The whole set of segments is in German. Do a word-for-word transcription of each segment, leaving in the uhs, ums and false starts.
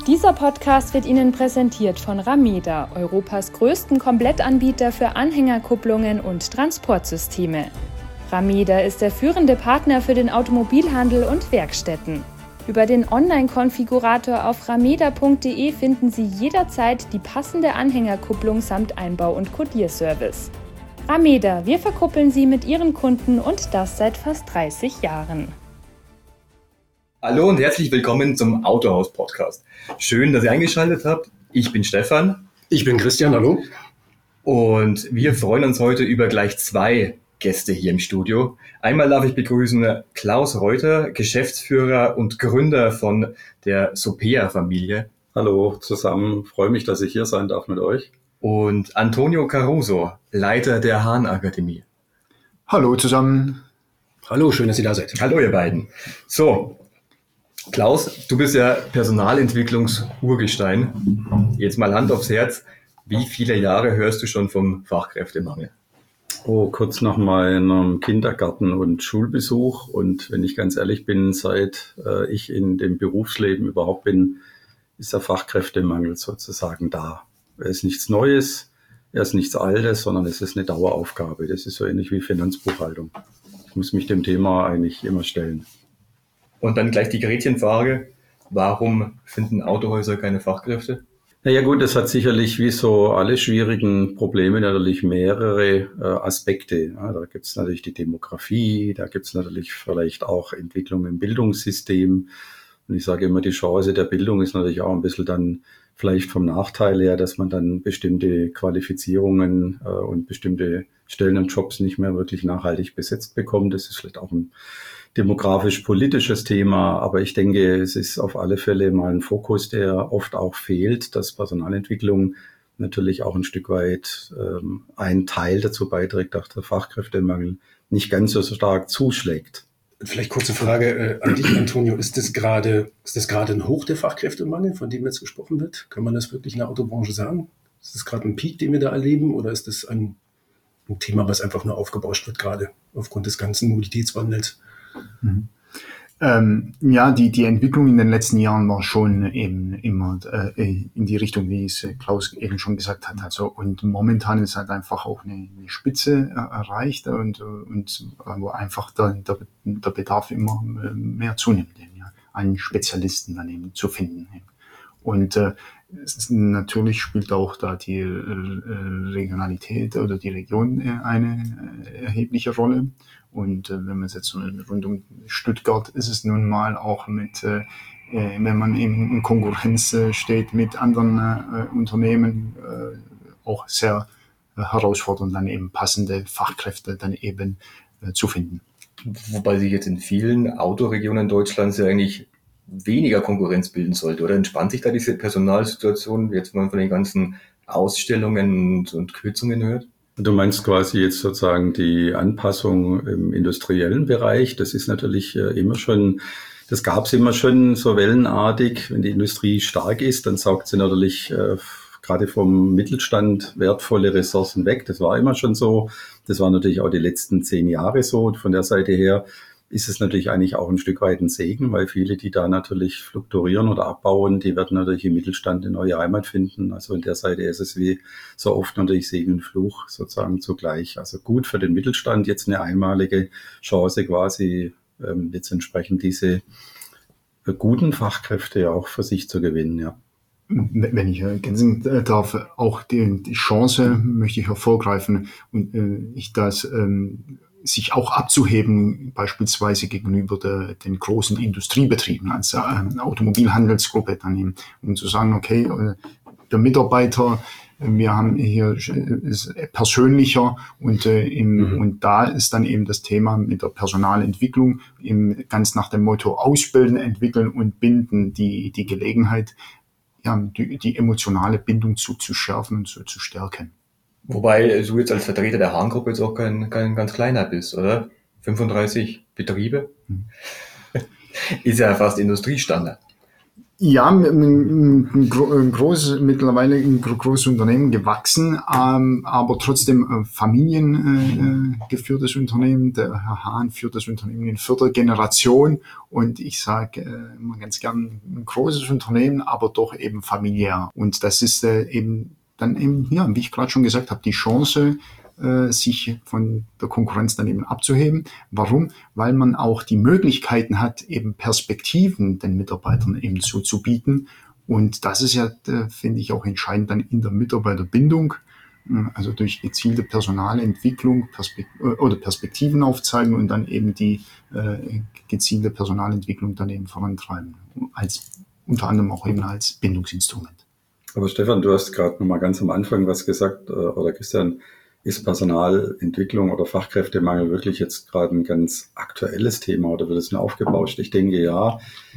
Dieser Podcast wird Ihnen präsentiert von Rameda, Europas größten Komplettanbieter für Anhängerkupplungen und Transportsysteme. Rameda ist der führende Partner für den Automobilhandel und Werkstätten. Über den Online-Konfigurator auf rameda punkt de finden Sie jederzeit die passende Anhängerkupplung samt Einbau- und Kodierservice. Rameda, wir verkuppeln Sie mit Ihren Kunden und das seit fast dreißig Jahren. Hallo und herzlich willkommen zum Autohaus-Podcast. Schön, dass ihr eingeschaltet habt. Ich bin Stefan. Ich bin Christian, hallo. Und wir freuen uns heute über gleich zwei Gäste hier im Studio. Einmal darf ich begrüßen Klaus Reuter, Geschäftsführer und Gründer von der Sopea-Familie. Hallo zusammen, freue mich, dass ich hier sein darf mit euch. Und Antonio Caruso, Leiter der Hahn-Akademie. Hallo zusammen. Hallo, schön, dass ihr da seid. Hallo ihr beiden. So, Klaus, du bist ja Personalentwicklungs-Urgestein. Jetzt mal Hand aufs Herz. Wie viele Jahre hörst du schon vom Fachkräftemangel? Oh, kurz nach meinem Kindergarten- und Schulbesuch. Und wenn ich ganz ehrlich bin, seit äh, ich in dem Berufsleben überhaupt bin, ist der Fachkräftemangel sozusagen da. Er ist nichts Neues, er ist nichts Altes, sondern es ist eine Daueraufgabe. Das ist so ähnlich wie Finanzbuchhaltung. Ich muss mich dem Thema eigentlich immer stellen. Und dann gleich die Gretchenfrage, warum finden Autohäuser keine Fachkräfte? Naja gut, das hat sicherlich wie so alle schwierigen Probleme natürlich mehrere äh, Aspekte. Ja, da gibt es natürlich die Demografie, da gibt es natürlich vielleicht auch Entwicklung im Bildungssystem. Und ich sage immer, die Chance der Bildung ist natürlich auch ein bisschen dann vielleicht vom Nachteil her, dass man dann bestimmte Qualifizierungen äh, und bestimmte Stellen und Jobs nicht mehr wirklich nachhaltig besetzt bekommt. Das ist vielleicht auch ein demografisch-politisches Thema, aber ich denke, es ist auf alle Fälle mal ein Fokus, der oft auch fehlt, dass Personalentwicklung natürlich auch ein Stück weit ähm, ein Teil dazu beiträgt, dass der Fachkräftemangel nicht ganz so stark zuschlägt. Vielleicht kurze Frage äh, an dich, Antonio. Ist das gerade, ist das gerade ein Hoch der Fachkräftemangel, von dem jetzt gesprochen wird? Kann man das wirklich in der Autobranche sagen? Ist das gerade ein Peak, den wir da erleben, oder ist das ein, ein Thema, was einfach nur aufgebauscht wird gerade aufgrund des ganzen Mobilitätswandels? Mhm. Ähm, ja, die, die Entwicklung in den letzten Jahren war schon eben immer äh, in die Richtung, wie es Klaus eben schon gesagt hat. Also, und momentan ist halt einfach auch eine, eine Spitze äh, erreicht und, und wo einfach der, der, der Bedarf immer mehr zunimmt, ja, einen Spezialisten dann eben zu finden. Und äh, es natürlich spielt auch da die äh, Regionalität oder die Region äh, eine äh, erhebliche Rolle. Und äh, wenn man es jetzt rund um Stuttgart ist es nun mal auch mit, äh, wenn man eben in Konkurrenz äh, steht mit anderen äh, Unternehmen, äh, auch sehr äh, herausfordernd, dann eben passende Fachkräfte dann eben äh, zu finden. Wobei sich jetzt in vielen Autoregionen Deutschlands ja eigentlich weniger Konkurrenz bilden sollte, oder entspannt sich da diese Personalsituation, jetzt mal von den ganzen Ausstellungen und, und Kürzungen hört? Du meinst quasi jetzt sozusagen die Anpassung im industriellen Bereich. Das ist natürlich äh, immer schon, das gab es immer schon so wellenartig. Wenn die Industrie stark ist, dann saugt sie natürlich äh, gerade vom Mittelstand wertvolle Ressourcen weg. Das war immer schon so. Das war natürlich auch die letzten zehn Jahre so. Und von der Seite her ist es natürlich eigentlich auch ein Stück weit ein Segen, weil viele, die da natürlich fluktuieren oder abbauen, die werden natürlich im Mittelstand eine neue Heimat finden. Also in der Seite ist es wie so oft natürlich Segen und Fluch sozusagen zugleich. Also gut für den Mittelstand, jetzt eine einmalige Chance quasi, ähm, jetzt entsprechend diese guten Fachkräfte auch für sich zu gewinnen, ja. Wenn ich ergänzen darf, auch die, die Chance möchte ich hervorgreifen und äh, ich das ähm, sich auch abzuheben, beispielsweise gegenüber der, den großen Industriebetrieben, als äh, Automobilhandelsgruppe dann eben, um zu sagen, okay, äh, der Mitarbeiter, äh, wir haben hier ist persönlicher und äh, im, mhm. und da ist dann eben das Thema mit der Personalentwicklung eben ganz nach dem Motto ausbilden, entwickeln und binden, die die Gelegenheit, ja, die, die emotionale Bindung zu, zu schärfen und zu, zu stärken. Wobei du jetzt als Vertreter der Hahn-Gruppe jetzt auch kein, kein ganz kleiner bist, oder? fünfunddreißig Betriebe? Hm. Ist ja fast Industriestandard. Ja, ein, ein, ein großes, mittlerweile ein großes Unternehmen gewachsen, ähm, aber trotzdem äh, familiengeführtes äh, Unternehmen. Der Herr Hahn führt das Unternehmen in vierter Generation und ich sage äh, immer ganz gern ein großes Unternehmen, aber doch eben familiär. Und das ist äh, eben dann eben, ja, wie ich gerade schon gesagt habe, die Chance, sich von der Konkurrenz dann eben abzuheben. Warum? Weil man auch die Möglichkeiten hat, eben Perspektiven den Mitarbeitern eben so zu bieten. Und das ist ja, finde ich, auch entscheidend dann in der Mitarbeiterbindung, also durch gezielte Personalentwicklung Perspekt- oder Perspektiven aufzeigen und dann eben die äh, gezielte Personalentwicklung dann eben vorantreiben, als unter anderem auch eben als Bindungsinstrument. Aber Stefan, du hast gerade noch mal ganz am Anfang was gesagt, oder Christian, ist Personalentwicklung oder Fachkräftemangel wirklich jetzt gerade ein ganz aktuelles Thema oder wird es nur aufgebauscht? Ich denke ja,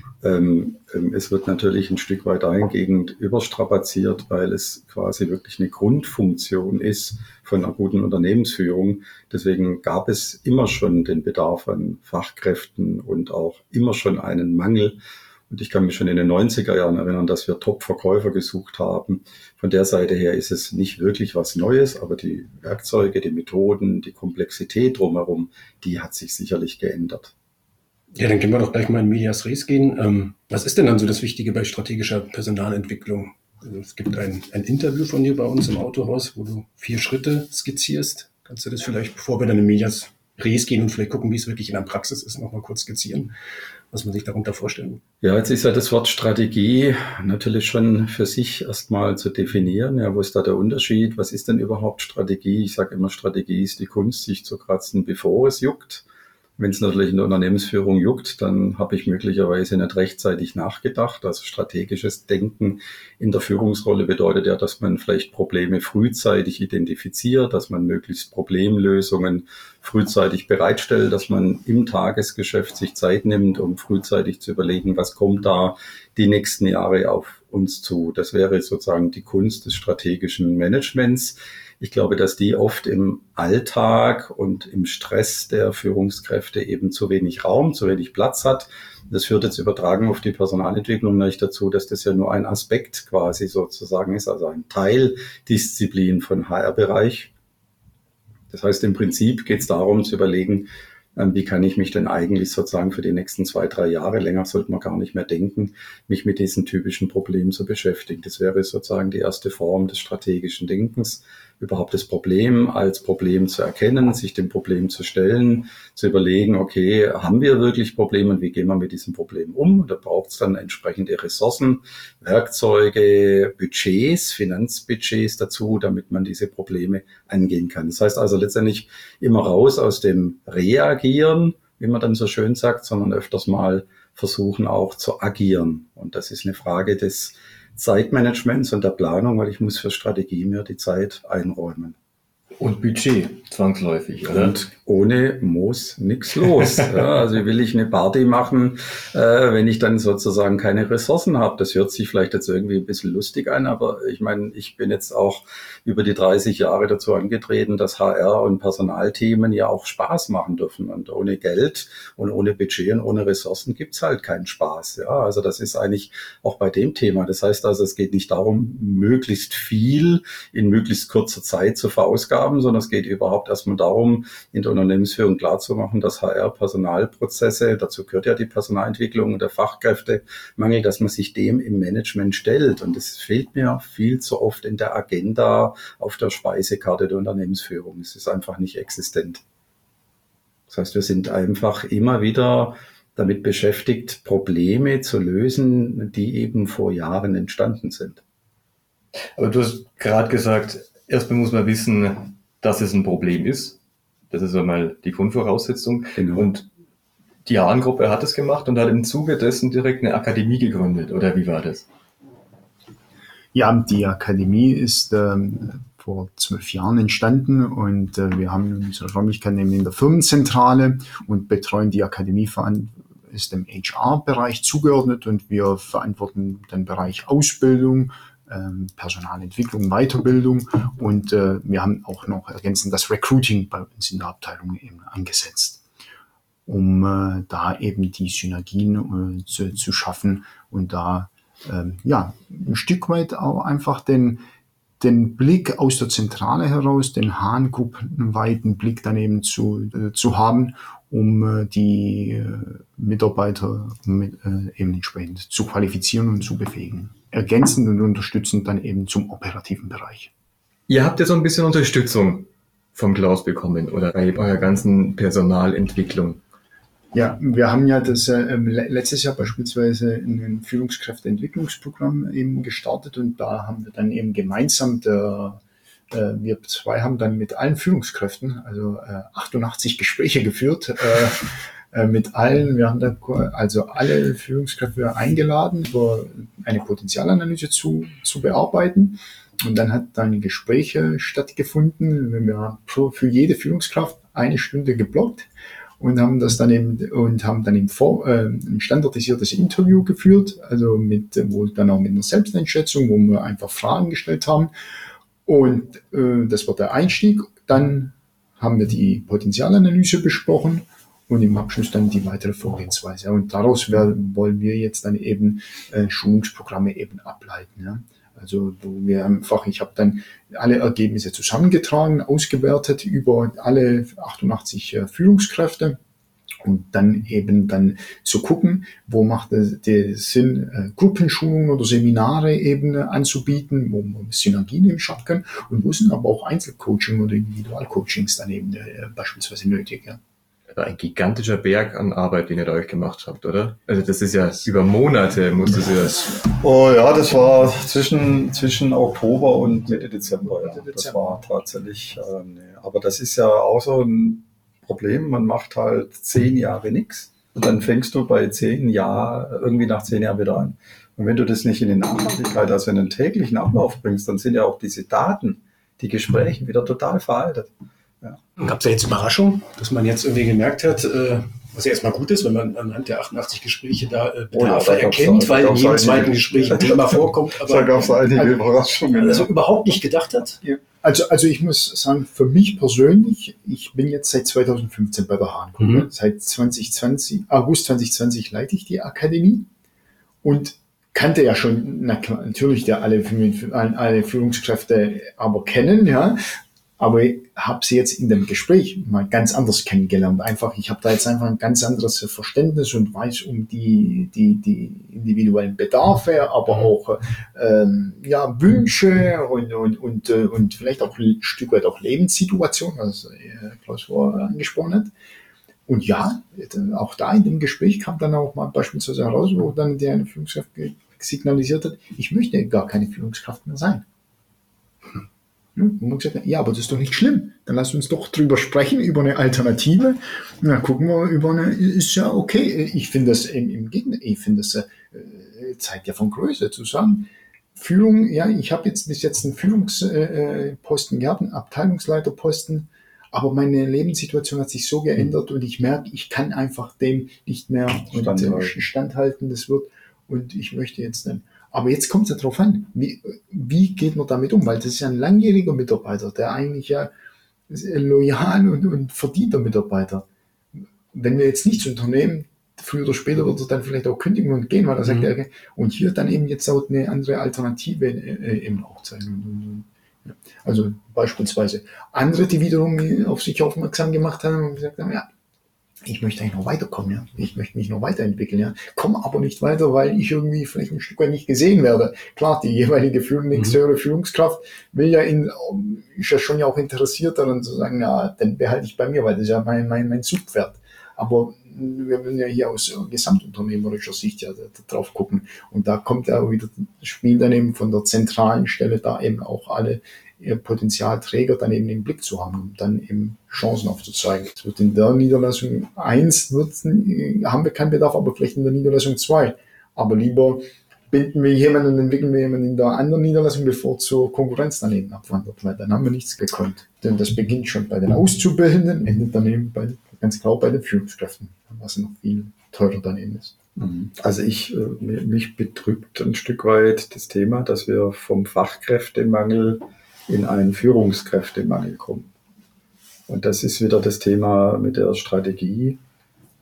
ähm, es wird natürlich ein Stück weit dahingehend überstrapaziert, weil es quasi wirklich eine Grundfunktion ist von einer guten Unternehmensführung. Deswegen gab es immer schon den Bedarf an Fachkräften und auch immer schon einen Mangel. Und ich kann mich schon in den neunziger Jahren erinnern, dass wir Top-Verkäufer gesucht haben. Von der Seite her ist es nicht wirklich was Neues, aber die Werkzeuge, die Methoden, die Komplexität drumherum, die hat sich sicherlich geändert. Ja, dann können wir doch gleich mal in Medias Res gehen. Ähm, was ist denn dann so das Wichtige bei strategischer Personalentwicklung? Also es gibt ein, ein Interview von dir bei uns im Autohaus, wo du vier Schritte skizzierst. Kannst du das vielleicht, bevor wir dann in Medias Res gehen und vielleicht gucken, wie es wirklich in der Praxis ist, nochmal kurz skizzieren, was man sich darunter vorstellen? Ja, jetzt ist ja das Wort Strategie natürlich schon für sich erstmal zu definieren. Ja, wo ist da der Unterschied? Was ist denn überhaupt Strategie? Ich sage immer, Strategie ist die Kunst, sich zu kratzen, bevor es juckt. Wenn es natürlich in der Unternehmensführung juckt, dann habe ich möglicherweise nicht rechtzeitig nachgedacht. Also strategisches Denken in der Führungsrolle bedeutet ja, dass man vielleicht Probleme frühzeitig identifiziert, dass man möglichst Problemlösungen frühzeitig bereitstellt, dass man im Tagesgeschäft sich Zeit nimmt, um frühzeitig zu überlegen, was kommt da die nächsten Jahre auf uns zu. Das wäre sozusagen die Kunst des strategischen Managements. Ich glaube, dass die oft im Alltag und im Stress der Führungskräfte eben zu wenig Raum, zu wenig Platz hat. Das führt jetzt übertragen auf die Personalentwicklung natürlich dazu, dass das ja nur ein Aspekt quasi sozusagen ist, also ein Teildisziplin von H R-Bereich. Das heißt, im Prinzip geht es darum zu überlegen, wie kann ich mich denn eigentlich sozusagen für die nächsten zwei, drei Jahre, länger sollte man gar nicht mehr denken, mich mit diesen typischen Problemen zu beschäftigen. Das wäre sozusagen die erste Form des strategischen Denkens, überhaupt das Problem als Problem zu erkennen, sich dem Problem zu stellen, zu überlegen, okay, haben wir wirklich Probleme und wie gehen wir mit diesem Problem um? Da braucht es dann entsprechende Ressourcen, Werkzeuge, Budgets, Finanzbudgets dazu, damit man diese Probleme angehen kann. Das heißt also letztendlich immer raus aus dem Reagieren, wie man dann so schön sagt, sondern öfters mal versuchen auch zu agieren. Und das ist eine Frage des Zeitmanagements und der Planung, weil ich muss für Strategie mir die Zeit einräumen. Und Budget, zwangsläufig, oder? Und ohne muss nix los. Ja, also will ich eine Party machen, äh, wenn ich dann sozusagen keine Ressourcen habe. Das hört sich vielleicht jetzt irgendwie ein bisschen lustig an, aber ich meine, ich bin jetzt auch über die dreißig Jahre dazu angetreten, dass H R und Personalthemen ja auch Spaß machen dürfen. Und ohne Geld und ohne Budget und ohne Ressourcen gibt's halt keinen Spaß. Ja, also das ist eigentlich auch bei dem Thema. Das heißt also, es geht nicht darum, möglichst viel in möglichst kurzer Zeit zu verausgaben, sondern es geht überhaupt erstmal darum, in der Unternehmensführung klarzumachen, dass H R-Personalprozesse, dazu gehört ja die Personalentwicklung und der Fachkräftemangel, dass man sich dem im Management stellt. Und das fehlt mir viel zu oft in der Agenda auf der Speisekarte der Unternehmensführung. Es ist einfach nicht existent. Das heißt, wir sind einfach immer wieder damit beschäftigt, Probleme zu lösen, die eben vor Jahren entstanden sind. Aber du hast gerade gesagt, erstmal muss man wissen, dass es ein Problem ist. Das ist einmal die Grundvoraussetzung. Genau. Und die Hahn-Gruppe hat es gemacht und hat im Zuge dessen direkt eine Akademie gegründet. Oder wie war das? Ja, die Akademie ist ähm, vor zwölf Jahren entstanden und äh, wir haben unsere Räumlichkeiten in der Firmenzentrale und betreuen die Akademie, ist dem H R-Bereich zugeordnet und wir verantworten den Bereich Ausbildung, ähm, Personalentwicklung, Weiterbildung und äh, wir haben auch noch ergänzend das Recruiting bei uns in der Abteilung eben angesetzt, um äh, da eben die Synergien äh, zu, zu schaffen und da ähm, ja, ein Stück weit auch einfach den, den Blick aus der Zentrale heraus, den Hahn-gruppenweiten Blick daneben zu, äh, zu haben, um äh, die äh, Mitarbeiter mit, äh, eben entsprechend zu qualifizieren und zu befähigen. Ergänzend und unterstützend dann eben zum operativen Bereich. Ihr habt ja so ein bisschen Unterstützung vom Klaus bekommen oder bei eurer ganzen Personalentwicklung. Ja, wir haben ja das äh, letztes Jahr beispielsweise ein Führungskräfteentwicklungsprogramm eben gestartet und da haben wir dann eben gemeinsam, der, äh, wir zwei haben dann mit allen Führungskräften, also äh, achtundachtzig Gespräche geführt, äh, äh, mit allen, wir haben dann also alle Führungskräfte eingeladen, über eine Potenzialanalyse zu, zu bearbeiten. Und dann hat dann Gespräche stattgefunden. Wir haben für jede Führungskraft eine Stunde geblockt und haben das dann eben und haben dann eben vor, äh, ein standardisiertes Interview geführt, also mit wo dann auch mit einer Selbsteinschätzung, wo wir einfach Fragen gestellt haben. Und äh, das war der Einstieg. Dann haben wir die Potenzialanalyse besprochen und im Abschluss dann die weitere Vorgehensweise. Und daraus werden, wollen wir jetzt dann eben äh, Schulungsprogramme eben ableiten. Ja. Also wo wir einfach, ich habe dann alle Ergebnisse zusammengetragen, ausgewertet über alle achtundachtzig äh, Führungskräfte und dann eben dann zu gucken, wo macht es den Sinn, äh, Gruppenschulungen oder Seminare eben äh, anzubieten, wo man Synergien eben schaffen kann und wo sind aber auch Einzelcoaching oder Individualcoachings dann eben äh, beispielsweise nötig. Ja. Ein gigantischer Berg an Arbeit, den ihr da euch gemacht habt, oder? Also das ist ja über Monate, musste es ja... Oh ja, das war zwischen, zwischen Oktober und Mitte Dezember. Ja. Das war tatsächlich, äh, nee. Aber das ist ja auch so ein Problem. Man macht halt zehn Jahre nichts und dann fängst du bei zehn Jahren, irgendwie nach zehn Jahren wieder an. Und wenn du das nicht in die Nachhaltigkeit, also in den täglichen Ablauf bringst, dann sind ja auch diese Daten, die Gespräche wieder total veraltet. Ja. Gab es ja jetzt Überraschung, dass man jetzt irgendwie gemerkt hat, äh, was ja erstmal gut ist, wenn man anhand der achtundachtzig Gespräche da äh, Bedarfe oh ja, da erkennt, weil in jedem zweiten Gespräch ein Thema vorkommt. Aber da gab es einige also, Überraschungen. Also ja. überhaupt nicht gedacht hat. Ja. Also, also ich muss sagen, für mich persönlich, ich bin jetzt seit zweitausendfünfzehn bei der Hahn-Gruppe. Mhm. Seit zwanzig zwanzig, August zwanzig zwanzig leite ich die Akademie und kannte ja schon na, natürlich der alle, alle Führungskräfte aber kennen, ja. Aber ich habe sie jetzt in dem Gespräch mal ganz anders kennengelernt. Einfach, ich habe da jetzt einfach ein ganz anderes Verständnis und weiß um die die die individuellen Bedarfe, aber auch ähm, ja Wünsche und und und und vielleicht auch ein Stück weit auch Lebenssituationen, was Klaus vorher angesprochen hat. Und ja, auch da in dem Gespräch kam dann auch mal beispielsweise heraus, wo dann der eine Führungskraft signalisiert hat, ich möchte gar keine Führungskraft mehr sein. Und man gesagt, ja, aber das ist doch nicht schlimm. Dann lass uns doch drüber sprechen, über eine Alternative. Und dann gucken wir über eine, ist ja okay. Ich finde das im, im Gegenteil, ich finde das äh, zeigt ja von Größe zu sagen. Führung, ja, ich habe jetzt bis jetzt einen Führungsposten gehabt, einen Abteilungsleiterposten, aber meine Lebenssituation hat sich so geändert und ich merke, ich kann einfach dem nicht mehr standhalten, standhalten das wird und ich möchte jetzt nicht. Aber jetzt kommt es ja darauf an, wie, wie geht man damit um? Weil das ist ja ein langjähriger Mitarbeiter, der eigentlich ja loyal und, und verdienter Mitarbeiter. Wenn wir jetzt nichts unternehmen, früher oder später wird er dann vielleicht auch kündigen und gehen, weil er sagt, mhm. okay, und hier dann eben jetzt auch eine andere Alternative äh, eben auch zeigen. Also beispielsweise andere, die wiederum auf sich aufmerksam gemacht haben und gesagt haben, ja, ich möchte eigentlich noch weiterkommen, ja. Ich möchte mich noch weiterentwickeln, ja. Komme aber nicht weiter, weil ich irgendwie vielleicht ein Stück weit nicht gesehen werde. Klar, die jeweilige Führung, die nächste höhere Führungskraft will ja in, ist ja schon ja auch interessiert daran zu sagen, ja, dann behalte ich bei mir, weil das ist ja mein, mein, mein Zugpferd. Aber wir wollen ja hier aus gesamtunternehmerischer Sicht ja drauf gucken. Und da kommt ja auch wieder das Spiel dann eben von der zentralen Stelle, da eben auch alle Potenzialträger dann eben im Blick zu haben, um dann eben Chancen aufzuzeigen. Es wird in der Niederlassung eins wird, haben wir keinen Bedarf, aber vielleicht in der Niederlassung zwei. Aber lieber binden wir jemanden und entwickeln wir jemanden in der anderen Niederlassung, bevor zur Konkurrenz daneben abwandert, weil dann haben wir nichts gekonnt. Denn das beginnt schon bei den Auszubildenden, endet dann eben bei, ganz klar bei den Führungskräften, was noch viel teurer daneben ist. Also ich, mich betrübt ein Stück weit das Thema, dass wir vom Fachkräftemangel in einen Führungskräftemangel kommen. Und das ist wieder das Thema mit der Strategie.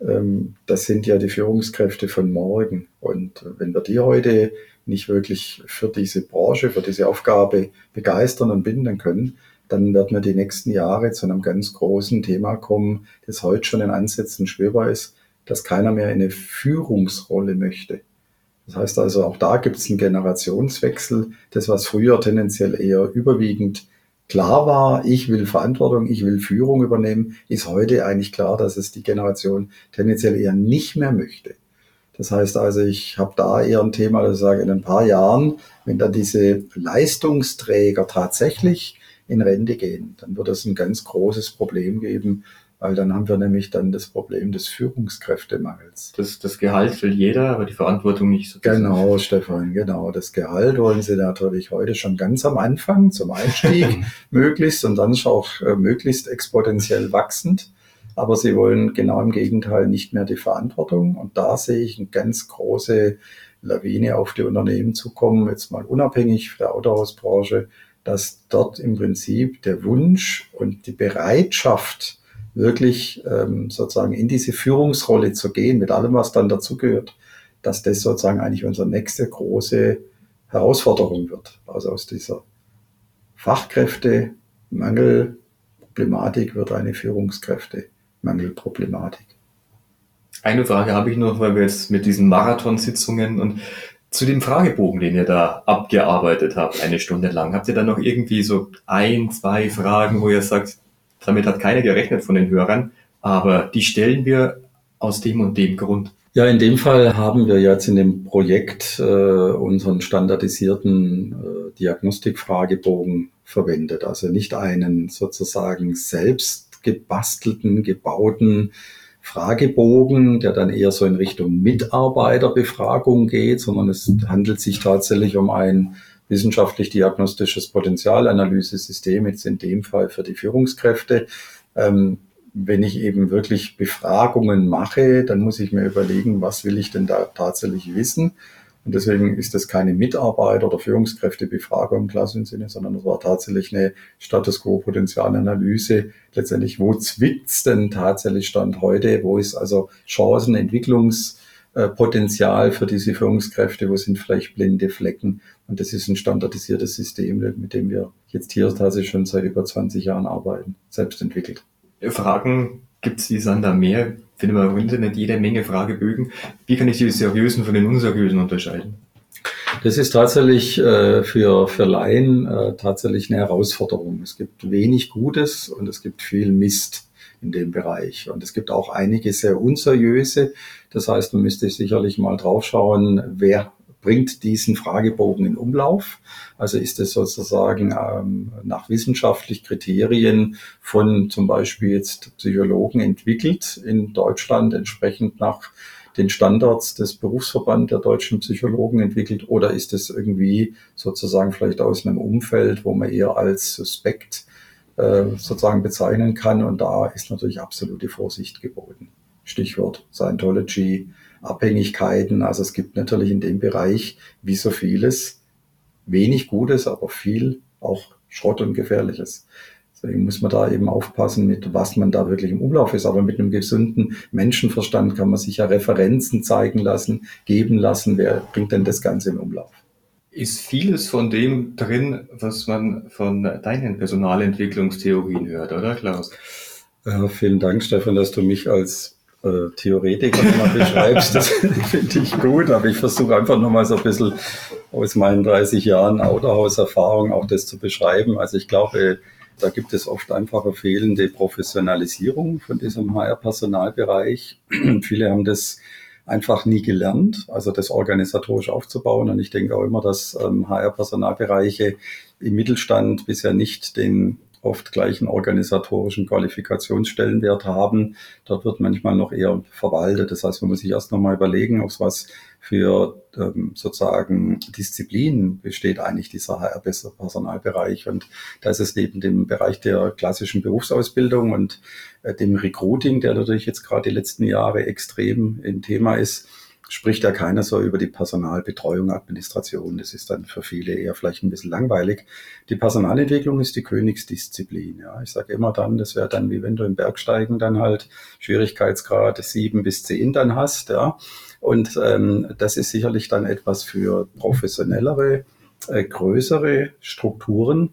ähm, das sind ja die Führungskräfte von morgen. Und wenn wir die heute nicht wirklich für diese Branche, für diese Aufgabe begeistern und binden können, dann werden wir die nächsten Jahre zu einem ganz großen Thema kommen, das heute schon in Ansätzen spürbar ist, dass keiner mehr eine Führungsrolle möchte. Das heißt also, auch da gibt es einen Generationswechsel. Das, was früher tendenziell eher überwiegend klar war, ich will Verantwortung, ich will Führung übernehmen, ist heute eigentlich klar, dass es die Generation tendenziell eher nicht mehr möchte. Das heißt also, ich habe da eher ein Thema, dass ich sage, in ein paar Jahren, wenn dann diese Leistungsträger tatsächlich in Rente gehen, dann wird es ein ganz großes Problem geben, weil dann haben wir nämlich dann das Problem des Führungskräftemangels. Das, das Gehalt will jeder, aber die Verantwortung nicht. Sozusagen. Genau, Stefan, genau. Das Gehalt wollen Sie natürlich heute schon ganz am Anfang zum Einstieg möglichst und dann auch äh, möglichst exponentiell wachsend. Aber Sie wollen genau im Gegenteil nicht mehr die Verantwortung. Und da sehe ich eine ganz große Lawine auf die Unternehmen zukommen, jetzt mal unabhängig von der Autohausbranche, dass dort im Prinzip der Wunsch und die Bereitschaft, wirklich ähm, sozusagen in diese Führungsrolle zu gehen, mit allem, was dann dazugehört, dass das sozusagen eigentlich unsere nächste große Herausforderung wird. Also aus dieser Fachkräftemangelproblematik wird eine Führungskräftemangelproblematik. Eine Frage habe ich noch, weil wir jetzt mit diesen Marathonsitzungen und zu dem Fragebogen, den ihr da abgearbeitet habt, eine Stunde lang, habt ihr dann noch irgendwie so ein, zwei Fragen, wo ihr sagt, damit hat keiner gerechnet von den Hörern, aber die stellen wir aus dem und dem Grund. Ja, in dem Fall haben wir jetzt in dem Projekt äh, unseren standardisierten äh, Diagnostikfragebogen verwendet. Also nicht einen sozusagen selbst gebastelten, gebauten Fragebogen, der dann eher so in Richtung Mitarbeiterbefragung geht, sondern es handelt sich tatsächlich um ein wissenschaftlich-diagnostisches Potenzialanalysesystem, jetzt in dem Fall für die Führungskräfte. Ähm, wenn ich eben wirklich Befragungen mache, dann muss ich mir überlegen, was will ich denn da tatsächlich wissen? Und deswegen ist das keine Mitarbeiter- oder Führungskräftebefragung im klassischen Sinne, sondern es war tatsächlich eine Status Quo-Potenzialanalyse. Letztendlich, wo zwickt's denn tatsächlich Stand heute? Wo ist also Chancen, Entwicklungspotenzial für diese Führungskräfte? Wo sind vielleicht blinde Flecken? Und das ist ein standardisiertes System, mit dem wir jetzt hier tatsächlich schon seit über zwanzig Jahren arbeiten, selbst entwickelt. Fragen gibt's die dann da mehr? Finden wir im Internet jede Menge Fragebögen. Wie kann ich die seriösen von den unseriösen unterscheiden? Das ist tatsächlich äh, für, für Laien äh, tatsächlich eine Herausforderung. Es gibt wenig Gutes und es gibt viel Mist in dem Bereich. Und es gibt auch einige sehr unseriöse. Das heißt, man müsste sicherlich mal draufschauen, wer bringt diesen Fragebogen in Umlauf. Also ist es sozusagen ähm, nach wissenschaftlichen Kriterien von zum Beispiel jetzt Psychologen entwickelt in Deutschland, entsprechend nach den Standards des Berufsverbands der deutschen Psychologen entwickelt, oder ist es irgendwie sozusagen vielleicht aus einem Umfeld, wo man eher als suspekt äh, sozusagen bezeichnen kann, und da ist natürlich absolute Vorsicht geboten. Stichwort Scientology, Abhängigkeiten, also es gibt natürlich in dem Bereich, wie so vieles, wenig Gutes, aber viel auch Schrott und Gefährliches. Deswegen muss man da eben aufpassen, mit was man da wirklich im Umlauf ist. Aber mit einem gesunden Menschenverstand kann man sich ja Referenzen zeigen lassen, geben lassen. Wer bringt denn das Ganze im Umlauf? Ist vieles von dem drin, was man von deinen Personalentwicklungstheorien hört, oder Klaus? Ja, vielen Dank, Stefan, dass du mich als äh, Theoretiker nochmal beschreibst. Das finde ich gut, aber ich versuche einfach nochmal so ein bisschen aus meinen dreißig Jahren Autohauserfahrung auch das zu beschreiben. Also ich glaube, da gibt es oft einfach eine fehlende Professionalisierung von diesem H R-Personalbereich. Viele haben das einfach nie gelernt, also das organisatorisch aufzubauen. Und ich denke auch immer, dass ähm, H R-Personalbereiche im Mittelstand bisher nicht den oft gleichen organisatorischen Qualifikationsstellenwert haben. Dort wird manchmal noch eher verwaltet. Das heißt, man muss sich erst nochmal überlegen, aus was für ähm, sozusagen Disziplinen besteht eigentlich dieser H R-Personalbereich. Und da ist es neben dem Bereich der klassischen Berufsausbildung und äh, dem Recruiting, der natürlich jetzt gerade die letzten Jahre extrem im Thema ist, spricht ja keiner so über die Personalbetreuung, Administration. Das ist dann für viele eher vielleicht ein bisschen langweilig. Die Personalentwicklung ist die Königsdisziplin. Ja, ich sage immer dann, das wäre dann wie wenn du im Bergsteigen dann halt Schwierigkeitsgrad sieben bis zehn dann hast. Ja, und ähm, das ist sicherlich dann etwas für professionellere, äh, größere Strukturen.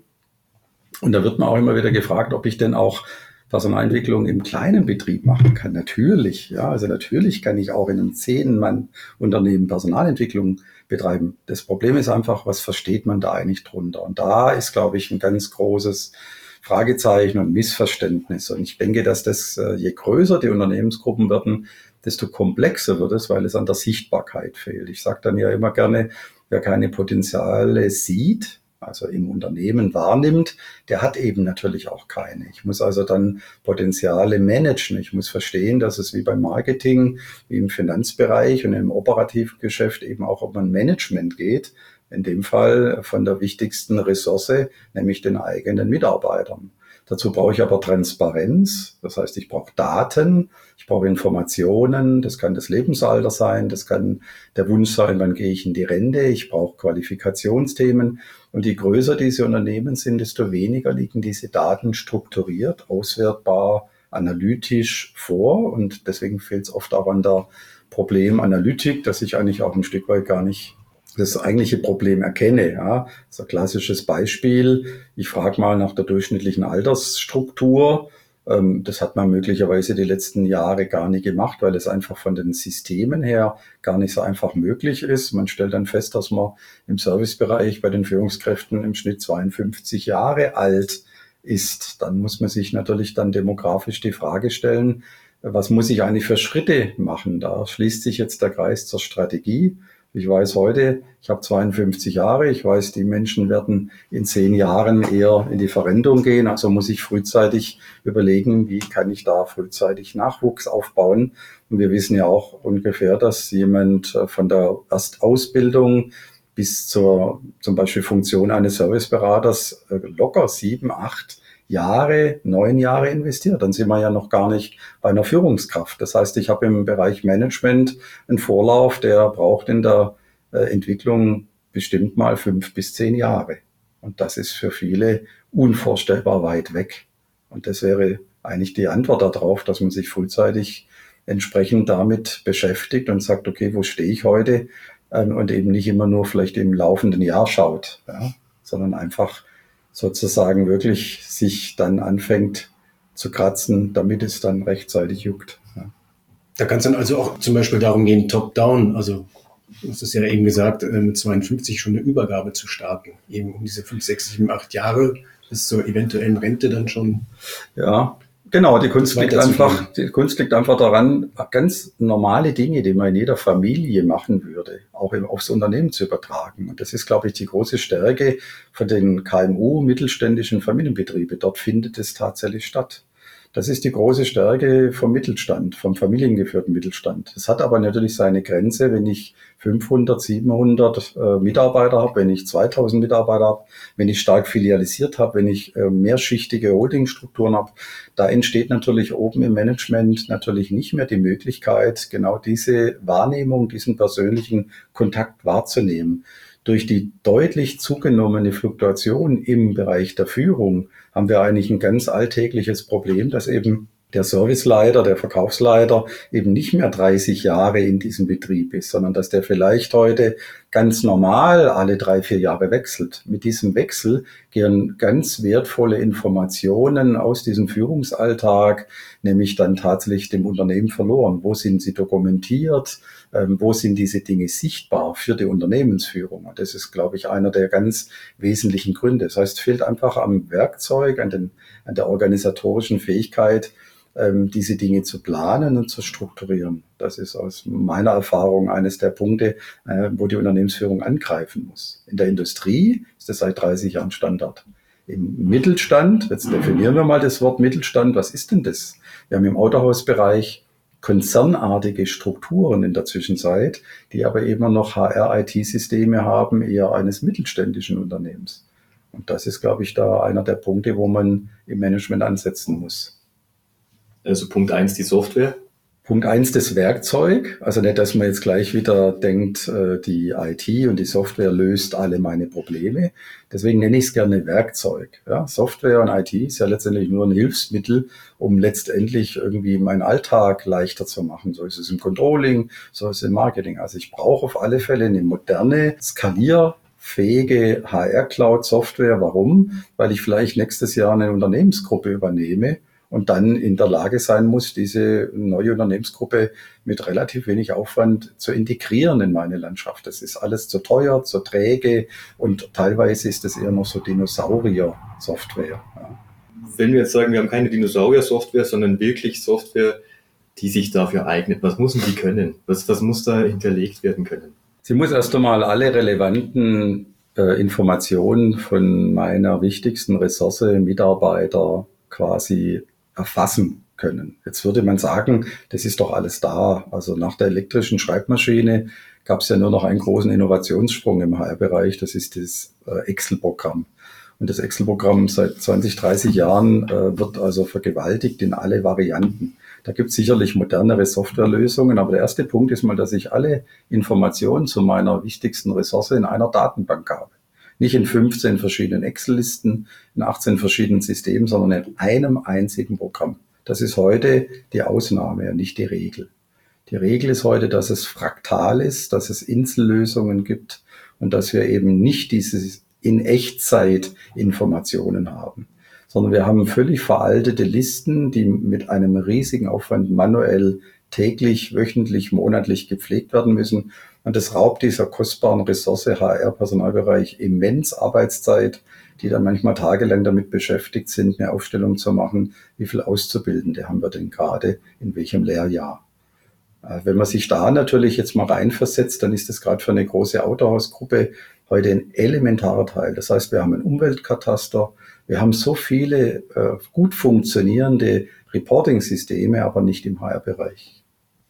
Und da wird man auch immer wieder gefragt, ob ich denn auch Personalentwicklung im kleinen Betrieb machen kann. Natürlich, ja, also natürlich kann ich auch in einem zehn-Mann-Unternehmen Personalentwicklung betreiben. Das Problem ist einfach, was versteht man da eigentlich drunter? Und da ist, glaube ich, ein ganz großes Fragezeichen und Missverständnis. Und ich denke, dass das, je größer die Unternehmensgruppen werden, desto komplexer wird es, weil es an der Sichtbarkeit fehlt. Ich sage dann ja immer gerne, wer keine Potenziale sieht, also im Unternehmen wahrnimmt, der hat eben natürlich auch keine. Ich muss also dann Potenziale managen. Ich muss verstehen, dass es wie beim Marketing, wie im Finanzbereich und im operativen Geschäft eben auch um ein Management geht. In dem Fall von der wichtigsten Ressource, nämlich den eigenen Mitarbeitern. Dazu brauche ich aber Transparenz, das heißt, ich brauche Daten, ich brauche Informationen, das kann das Lebensalter sein, das kann der Wunsch sein, wann gehe ich in die Rente, ich brauche Qualifikationsthemen. Und je größer diese Unternehmen sind, desto weniger liegen diese Daten strukturiert, auswertbar, analytisch vor. Und deswegen fehlt es oft auch an der Problemanalytik, dass ich eigentlich auch ein Stück weit gar nicht das eigentliche Problem erkenne. Ja, das ist ein klassisches Beispiel. Ich frage mal nach der durchschnittlichen Altersstruktur. Das hat man möglicherweise die letzten Jahre gar nicht gemacht, weil es einfach von den Systemen her gar nicht so einfach möglich ist. Man stellt dann fest, dass man im Servicebereich bei den Führungskräften im Schnitt zweiundfünfzig Jahre alt ist. Dann muss man sich natürlich dann demografisch die Frage stellen, was muss ich eigentlich für Schritte machen? Da schließt sich jetzt der Kreis zur Strategie. Ich weiß heute, ich habe zweiundfünfzig Jahre, ich weiß, die Menschen werden in zehn Jahren eher in die Verrentung gehen, also muss ich frühzeitig überlegen, wie kann ich da frühzeitig Nachwuchs aufbauen. Und wir wissen ja auch ungefähr, dass jemand von der Erstausbildung bis zur zum Beispiel Funktion eines Serviceberaters locker sieben, acht Jahre, neun Jahre investiert. Dann sind wir ja noch gar nicht bei einer Führungskraft. Das heißt, ich habe im Bereich Management einen Vorlauf, der braucht in der äh, Entwicklung bestimmt mal fünf bis zehn Jahre. Und das ist für viele unvorstellbar weit weg. Und das wäre eigentlich die Antwort darauf, dass man sich frühzeitig entsprechend damit beschäftigt und sagt, okay, wo stehe ich heute? Ähm, und eben nicht immer nur vielleicht im laufenden Jahr schaut, ja, sondern einfach sozusagen wirklich sich dann anfängt zu kratzen, damit es dann rechtzeitig juckt. Ja. Da kann es dann also auch zum Beispiel darum gehen, top-down, also das ist ja eben gesagt, mit zweiundfünfzig schon eine Übergabe zu starten, eben um diese fünf, sechs, sieben, acht Jahre bis zur eventuellen Rente dann schon. Ja, genau, die Kunst liegt einfach, die Kunst liegt einfach daran, ganz normale Dinge, die man in jeder Familie machen würde, auch aufs Unternehmen zu übertragen. Und das ist, glaube ich, die große Stärke von den K M U, mittelständischen Familienbetriebe. Dort findet es tatsächlich statt. Das ist die große Stärke vom Mittelstand, vom familiengeführten Mittelstand. Das hat aber natürlich seine Grenze, wenn ich fünfhundert, siebenhundert äh, Mitarbeiter habe, wenn ich zweitausend Mitarbeiter habe, wenn ich stark filialisiert habe, wenn ich äh, mehrschichtige Holdingstrukturen habe. Da entsteht natürlich oben im Management natürlich nicht mehr die Möglichkeit, genau diese Wahrnehmung, diesen persönlichen Kontakt wahrzunehmen. Durch die deutlich zugenommene Fluktuation im Bereich der Führung haben wir eigentlich ein ganz alltägliches Problem, dass eben der Serviceleiter, der Verkaufsleiter eben nicht mehr dreißig Jahre in diesem Betrieb ist, sondern dass der vielleicht heute ganz normal alle drei, vier Jahre wechselt. Mit diesem Wechsel gehen ganz wertvolle Informationen aus diesem Führungsalltag, nämlich dann tatsächlich dem Unternehmen verloren. Wo sind sie dokumentiert? Ähm, wo sind diese Dinge sichtbar für die Unternehmensführung? Und das ist, glaube ich, einer der ganz wesentlichen Gründe. Das heißt, es fehlt einfach am Werkzeug, an, den, an der organisatorischen Fähigkeit, ähm, diese Dinge zu planen und zu strukturieren. Das ist aus meiner Erfahrung eines der Punkte, äh, wo die Unternehmensführung angreifen muss. In der Industrie ist das seit dreißig Jahren Standard. Im Mittelstand, jetzt definieren wir mal das Wort Mittelstand, was ist denn das? Wir haben im Autohausbereich konzernartige Strukturen in der Zwischenzeit, die aber immer noch H R I T-Systeme haben, eher eines mittelständischen Unternehmens. Und das ist, glaube ich, da einer der Punkte, wo man im Management ansetzen muss. Also Punkt eins, die Software. Punkt eins, das Werkzeug. Also nicht, dass man jetzt gleich wieder denkt, die I T und die Software löst alle meine Probleme. Deswegen nenne ich es gerne Werkzeug. Ja, Software und I T ist ja letztendlich nur ein Hilfsmittel, um letztendlich irgendwie meinen Alltag leichter zu machen. So ist es im Controlling, so ist es im Marketing. Also ich brauche auf alle Fälle eine moderne, skalierfähige H R-Cloud-Software. Warum? Weil ich vielleicht nächstes Jahr eine Unternehmensgruppe übernehme und dann in der Lage sein muss, diese neue Unternehmensgruppe mit relativ wenig Aufwand zu integrieren in meine Landschaft. Das ist alles zu teuer, zu träge und teilweise ist das eher noch so Dinosaurier-Software. Ja. Wenn wir jetzt sagen, wir haben keine Dinosaurier-Software, sondern wirklich Software, die sich dafür eignet, was muss denn die können? Was, was muss da hinterlegt werden können? Sie muss erst einmal alle relevanten äh, Informationen von meiner wichtigsten Ressource, Mitarbeiter, quasi erfassen können. Jetzt würde man sagen, das ist doch alles da. Also nach der elektrischen Schreibmaschine gab es ja nur noch einen großen Innovationssprung im H R-Bereich. Das ist das äh, Excel-Programm. Und das Excel-Programm seit zwanzig, dreißig Jahren äh, wird also vergewaltigt in alle Varianten. Da gibt es sicherlich modernere Softwarelösungen, aber der erste Punkt ist mal, dass ich alle Informationen zu meiner wichtigsten Ressource in einer Datenbank habe. Nicht in fünfzehn verschiedenen Excel-Listen, in achtzehn verschiedenen Systemen, sondern in einem einzigen Programm. Das ist heute die Ausnahme und nicht die Regel. Die Regel ist heute, dass es fraktal ist, dass es Insellösungen gibt und dass wir eben nicht diese in Echtzeit Informationen haben, sondern wir haben völlig veraltete Listen, die mit einem riesigen Aufwand manuell täglich, wöchentlich, monatlich gepflegt werden müssen. Und das raubt dieser kostbaren Ressource H R-Personalbereich immens Arbeitszeit, die dann manchmal tagelang damit beschäftigt sind, eine Aufstellung zu machen, wie viele Auszubildende haben wir denn gerade, in welchem Lehrjahr. Wenn man sich da natürlich jetzt mal reinversetzt, dann ist das gerade für eine große Autohausgruppe heute ein elementarer Teil. Das heißt, wir haben ein Umweltkataster, wir haben so viele äh, gut funktionierende Reporting-Systeme, aber nicht im H R-Bereich.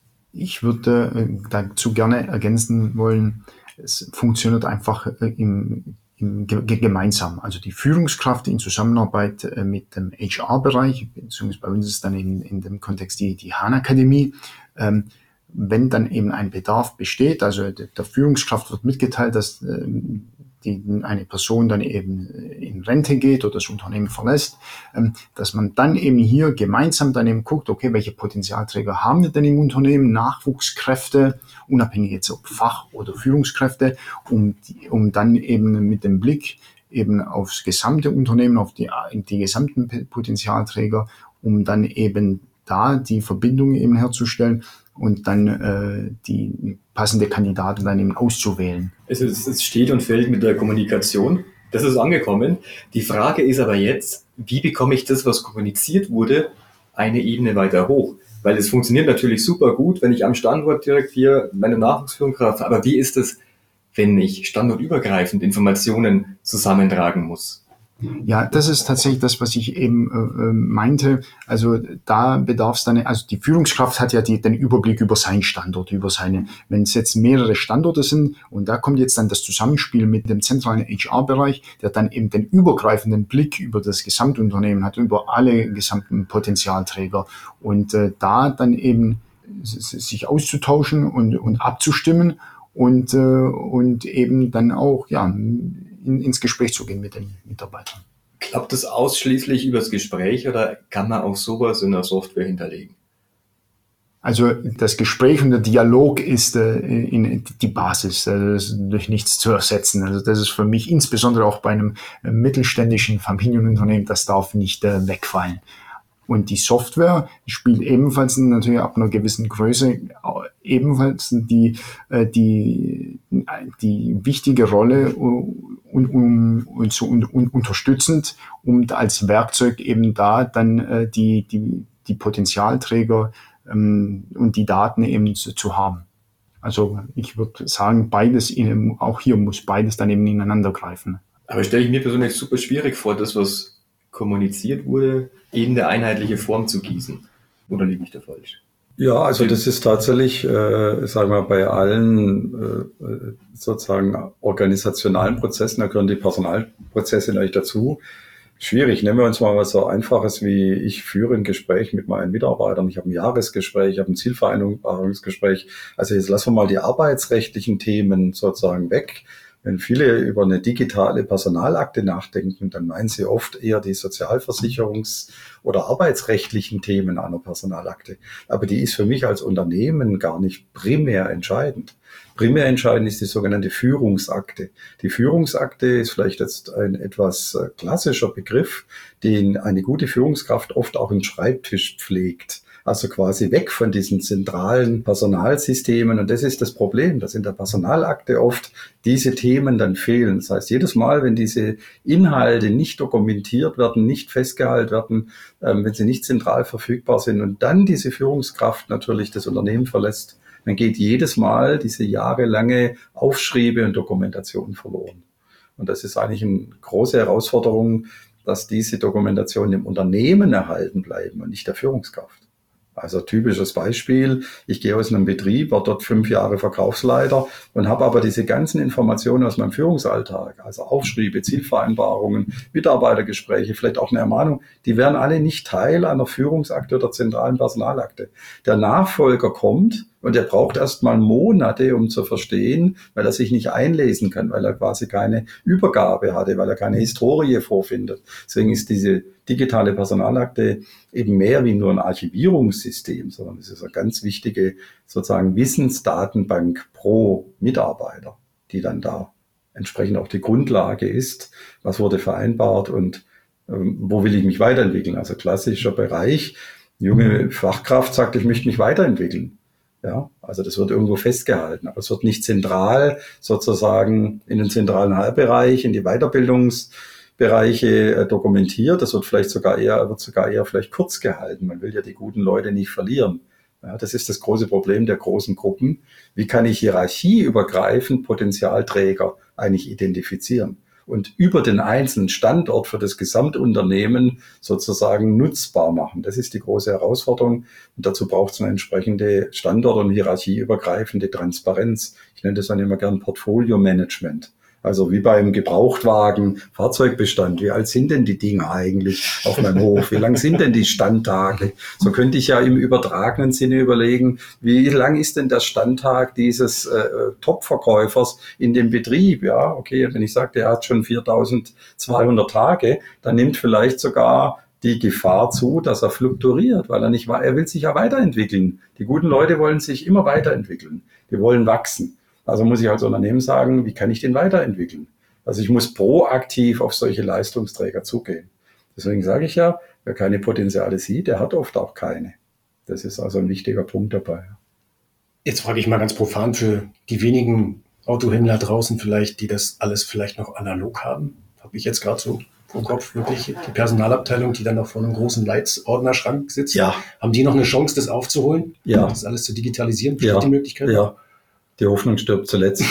Ich würde äh, dazu gerne ergänzen wollen, es funktioniert einfach äh, im, im ge- gemeinsam. Also die Führungskraft in Zusammenarbeit äh, mit dem H R-Bereich, beziehungsweise bei uns ist dann in, in dem Kontext die, die Hahn-Akademie, ähm, wenn dann eben ein Bedarf besteht, also der Führungskraft wird mitgeteilt, dass äh, die, eine Person dann eben in Rente geht oder das Unternehmen verlässt, ähm, dass man dann eben hier gemeinsam dann eben guckt, okay, welche Potenzialträger haben wir denn im Unternehmen, Nachwuchskräfte, unabhängig jetzt ob Fach- oder Führungskräfte, um, die, um dann eben mit dem Blick eben aufs gesamte Unternehmen, auf die, die gesamten Potenzialträger, um dann eben da die Verbindung eben herzustellen und dann äh, die passende Kandidaten dann eben auszuwählen. Es, ist, es steht und fällt mit der Kommunikation. Das ist angekommen. Die Frage ist aber jetzt, wie bekomme ich das, was kommuniziert wurde, eine Ebene weiter hoch? Weil es funktioniert natürlich super gut, wenn ich am Standort direkt hier meine Nachwuchsführungskraft habe. Aber wie ist es, wenn ich standortübergreifend Informationen zusammentragen muss? Ja, das ist tatsächlich das, was ich eben äh, meinte. Also da bedarf es dann, also die Führungskraft hat ja die, den Überblick über seinen Standort, über seine, wenn es jetzt mehrere Standorte sind und da kommt jetzt dann das Zusammenspiel mit dem zentralen H R-Bereich, der dann eben den übergreifenden Blick über das Gesamtunternehmen hat, über alle gesamten Potenzialträger und äh, da dann eben s- sich auszutauschen und, und abzustimmen und, äh, und eben dann auch, ja, In, ins Gespräch zu gehen mit den Mitarbeitern. Klappt das ausschließlich übers Gespräch oder kann man auch sowas in der Software hinterlegen? Also das Gespräch und der Dialog ist äh, in, die Basis, also das ist durch nichts zu ersetzen. Also das ist für mich insbesondere auch bei einem äh, mittelständischen Familienunternehmen, das darf nicht äh, wegfallen. Und die Software spielt ebenfalls natürlich ab einer gewissen Größe ebenfalls die, die, die wichtige Rolle und, um, und so und, und unterstützend, um als Werkzeug eben da dann die, die, die Potenzialträger ähm, und die Daten eben zu, zu haben. Also ich würde sagen, beides, auch hier muss beides dann eben ineinander greifen. Aber stelle ich mir persönlich super schwierig vor, das, was kommuniziert wurde, in eine einheitliche Form zu gießen. Oder liege ich da falsch? Ja, also das ist tatsächlich, äh, sagen wir, bei allen äh, sozusagen organisationalen Prozessen, da gehören die Personalprozesse natürlich dazu, Schwierig. Nehmen wir uns mal was so Einfaches wie, ich führe ein Gespräch mit meinen Mitarbeitern, ich habe ein Jahresgespräch, ich habe ein Zielvereinbarungsgespräch. Also jetzt lassen wir mal die arbeitsrechtlichen Themen sozusagen weg. Wenn viele über eine digitale Personalakte nachdenken, dann meinen sie oft eher die sozialversicherungs- oder arbeitsrechtlichen Themen einer Personalakte. Aber die ist für mich als Unternehmen gar nicht primär entscheidend. Primär entscheidend ist die sogenannte Führungsakte. Die Führungsakte ist vielleicht jetzt ein etwas klassischer Begriff, den eine gute Führungskraft oft auch im Schreibtisch pflegt. Also quasi weg von diesen zentralen Personalsystemen. Und das ist das Problem, dass in der Personalakte oft diese Themen dann fehlen. Das heißt, jedes Mal, wenn diese Inhalte nicht dokumentiert werden, nicht festgehalten werden, ähm, wenn sie nicht zentral verfügbar sind und dann diese Führungskraft natürlich das Unternehmen verlässt, dann geht jedes Mal diese jahrelange Aufschriebe und Dokumentation verloren. Und das ist eigentlich eine große Herausforderung, dass diese Dokumentationen im Unternehmen erhalten bleiben und nicht der Führungskraft. Also typisches Beispiel, ich gehe aus einem Betrieb, war dort fünf Jahre Verkaufsleiter und habe aber diese ganzen Informationen aus meinem Führungsalltag, also Aufschriebe, Zielvereinbarungen, Mitarbeitergespräche, vielleicht auch eine Ermahnung, die wären alle nicht Teil einer Führungsakte oder zentralen Personalakte. Der Nachfolger kommt und er braucht erst mal Monate, um zu verstehen, weil er sich nicht einlesen kann, weil er quasi keine Übergabe hatte, weil er keine Historie vorfindet. Deswegen ist diese digitale Personalakte eben mehr wie nur ein Archivierungssystem, sondern es ist eine ganz wichtige sozusagen Wissensdatenbank pro Mitarbeiter, die dann da entsprechend auch die Grundlage ist, was wurde vereinbart und ähm, wo will ich mich weiterentwickeln. Also klassischer Bereich, junge Fachkraft sagt, ich möchte mich weiterentwickeln. Ja, also das wird irgendwo festgehalten, aber es wird nicht zentral sozusagen in den zentralen Bereich, in die Weiterbildungsbereiche äh, dokumentiert. Das wird vielleicht sogar eher, wird sogar eher vielleicht kurz gehalten. Man will ja die guten Leute nicht verlieren. Ja, das ist das große Problem der großen Gruppen. Wie kann ich hierarchieübergreifend Potenzialträger eigentlich identifizieren und über den einzelnen Standort für das Gesamtunternehmen sozusagen nutzbar machen? Das ist die große Herausforderung. Und dazu braucht es eine entsprechende Standort- und hierarchieübergreifende Transparenz. Ich nenne das dann immer gern Portfolio-Management. Also wie beim Gebrauchtwagen, Fahrzeugbestand. Wie alt sind denn die Dinge eigentlich auf meinem Hof? Wie lang sind denn die Standtage? So könnte ich ja im übertragenen Sinne überlegen, wie lang ist denn der Standtag dieses äh, Top-Verkäufers in dem Betrieb? Ja, okay, wenn ich sage, der hat schon viertausendzweihundert Tage, dann nimmt vielleicht sogar die Gefahr zu, dass er fluktuiert, weil er nicht, er will sich ja weiterentwickeln. Die guten Leute wollen sich immer weiterentwickeln. Die wollen wachsen. Also muss ich als Unternehmen sagen, wie kann ich den weiterentwickeln? Also ich muss proaktiv auf solche Leistungsträger zugehen. Deswegen sage ich ja, wer keine Potenziale sieht, der hat oft auch keine. Das ist also ein wichtiger Punkt dabei. Jetzt frage ich mal ganz profan für die wenigen Autohändler draußen vielleicht, die das alles vielleicht noch analog haben. Habe ich jetzt gerade so vor Kopf wirklich die Personalabteilung, die dann noch vor einem großen Leitsordnerschrank sitzt. Ja. Haben die noch eine Chance, das aufzuholen? Ja. Das alles zu digitalisieren? Besteht Ja. die Möglichkeit? Ja. Die Hoffnung stirbt zuletzt.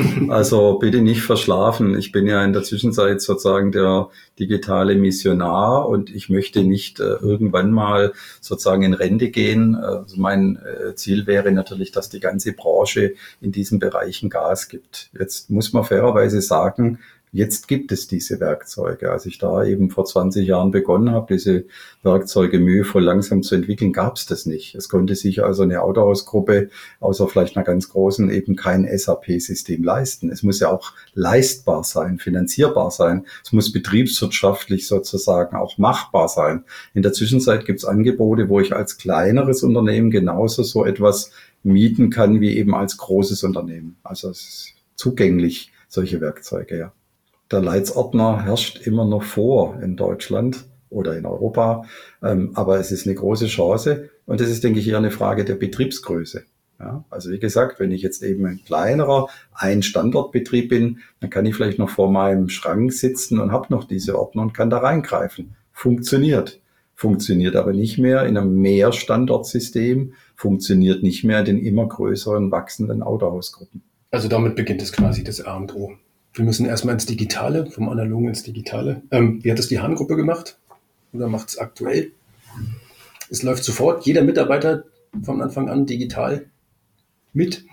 Also bitte nicht verschlafen. Ich bin ja in der Zwischenzeit sozusagen der digitale Missionar und ich möchte nicht äh, irgendwann mal sozusagen in Rente gehen. Also mein äh, Ziel wäre natürlich, dass die ganze Branche in diesen Bereichen Gas gibt. Jetzt muss man fairerweise sagen, jetzt gibt es diese Werkzeuge. Als ich da eben vor zwanzig Jahren begonnen habe, diese Werkzeuge mühevoll langsam zu entwickeln, gab es das nicht. Es konnte sich also eine Autohausgruppe, außer vielleicht einer ganz großen, eben kein S A P-System leisten. Es muss ja auch leistbar sein, finanzierbar sein. Es muss betriebswirtschaftlich sozusagen auch machbar sein. In der Zwischenzeit gibt es Angebote, wo ich als kleineres Unternehmen genauso so etwas mieten kann, wie eben als großes Unternehmen. Also es ist zugänglich, solche Werkzeuge, ja. Der Leitsordner herrscht immer noch vor in Deutschland oder in Europa, ähm, aber es ist eine große Chance und das ist, denke ich, eher eine Frage der Betriebsgröße. Ja, also wie gesagt, wenn ich jetzt eben ein kleinerer Ein-Standortbetrieb bin, dann kann ich vielleicht noch vor meinem Schrank sitzen und habe noch diese Ordner und kann da reingreifen. Funktioniert. Funktioniert aber nicht mehr in einem Mehrstandortsystem, funktioniert nicht mehr in den immer größeren, wachsenden Autohausgruppen. Also damit beginnt es quasi das A und O. Wir müssen erstmal ins Digitale, vom Analogen ins Digitale. Ähm, wie hat das die Hahn-Gruppe gemacht? Oder macht es aktuell? Es läuft sofort, jeder Mitarbeiter von Anfang an digital mit.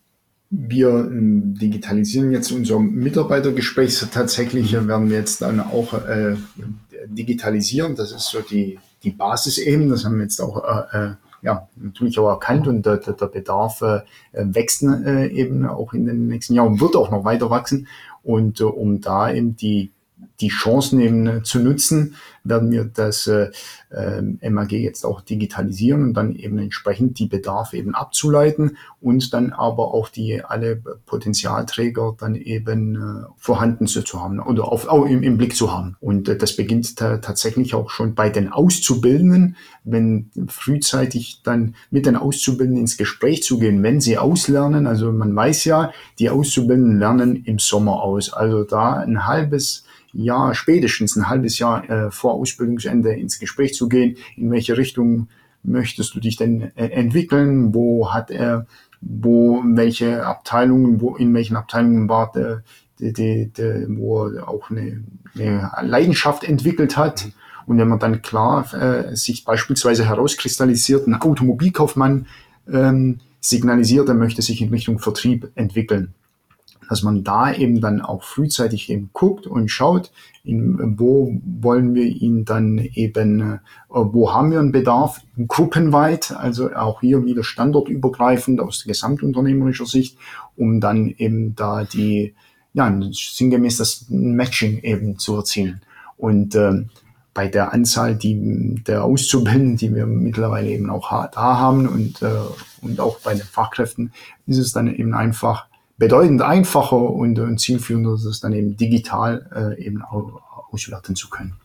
Wir ähm, digitalisieren jetzt unser Mitarbeitergespräch. Tatsächlich werden wir jetzt dann auch äh, digitalisieren. Das ist so die, die Basis eben. Das haben wir jetzt auch äh, ja, natürlich auch erkannt und der, der Bedarf äh, wächst äh, eben auch in den nächsten Jahren und wird auch noch weiter wachsen. Und äh, um da eben die die Chancen eben zu nutzen, werden wir das äh, M A G jetzt auch digitalisieren und dann eben entsprechend die Bedarfe eben abzuleiten und dann aber auch die alle Potenzialträger dann eben äh, vorhanden zu, zu haben oder auf, auch im, im Blick zu haben. Und äh, das beginnt ta- tatsächlich auch schon bei den Auszubildenden, wenn frühzeitig dann mit den Auszubildenden ins Gespräch zu gehen, wenn sie auslernen. Also man weiß ja, die Auszubildenden lernen im Sommer aus. Also da ein halbes Jahr, spätestens ein halbes Jahr äh, vor Ausbildungsende ins Gespräch zu gehen. In welche Richtung möchtest du dich denn äh, entwickeln? Wo hat er, wo, welche Abteilungen, wo, in welchen Abteilungen war der, die, die, die, wo er auch eine, eine Leidenschaft entwickelt hat? Und wenn man dann klar äh, sich beispielsweise herauskristallisiert, ein Automobilkaufmann ähm, signalisiert, er möchte sich in Richtung Vertrieb entwickeln, dass man da eben dann auch frühzeitig eben guckt und schaut, in, wo wollen wir ihn dann eben, äh, wo haben wir einen Bedarf gruppenweit, also auch hier wieder standortübergreifend aus gesamtunternehmerischer Sicht, um dann eben da die, ja, sinngemäß das Matching eben zu erzielen. Und äh, bei der Anzahl die, der Auszubildenden, die wir mittlerweile eben auch da haben und, äh, und auch bei den Fachkräften, ist es dann eben einfach bedeutend einfacher und, und zielführender, das dann eben digital äh, eben auch auswerten zu können.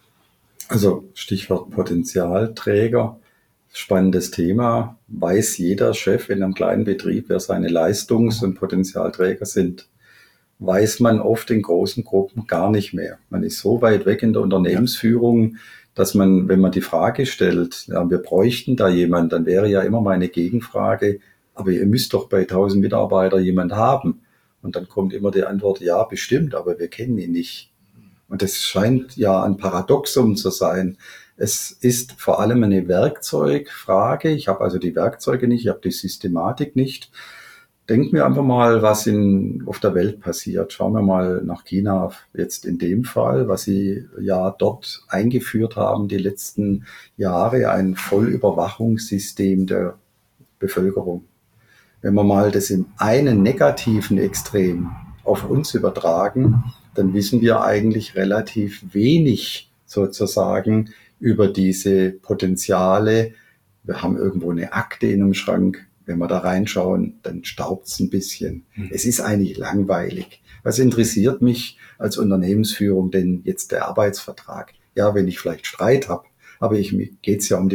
Also Stichwort Potenzialträger, spannendes Thema. Weiß jeder Chef in einem kleinen Betrieb, wer seine Leistungs- und Potenzialträger sind? Weiß man oft in großen Gruppen gar nicht mehr. Man ist so weit weg in der Unternehmensführung, dass man, wenn man die Frage stellt, ja, wir bräuchten da jemanden, dann wäre ja immer meine Gegenfrage, aber ihr müsst doch bei tausend Mitarbeitern jemand haben. Und dann kommt immer die Antwort, ja, bestimmt, aber wir kennen ihn nicht. Und das scheint ja ein Paradoxum zu sein. Es ist vor allem eine Werkzeugfrage. Ich habe also die Werkzeuge nicht, ich habe die Systematik nicht. Denken wir einfach mal, was in, auf der Welt passiert. Schauen wir mal nach China jetzt in dem Fall, was sie ja dort eingeführt haben, die letzten Jahre, ein Vollüberwachungssystem der Bevölkerung. Wenn wir mal das im einen negativen Extrem auf uns übertragen, dann wissen wir eigentlich relativ wenig sozusagen über diese Potenziale. Wir haben irgendwo eine Akte in einem Schrank. Wenn wir da reinschauen, dann staubt's ein bisschen. Mhm. Es ist eigentlich langweilig. Was interessiert mich als Unternehmensführung denn jetzt der Arbeitsvertrag? Ja, wenn ich vielleicht Streit habe, aber ich, mir geht's ja um die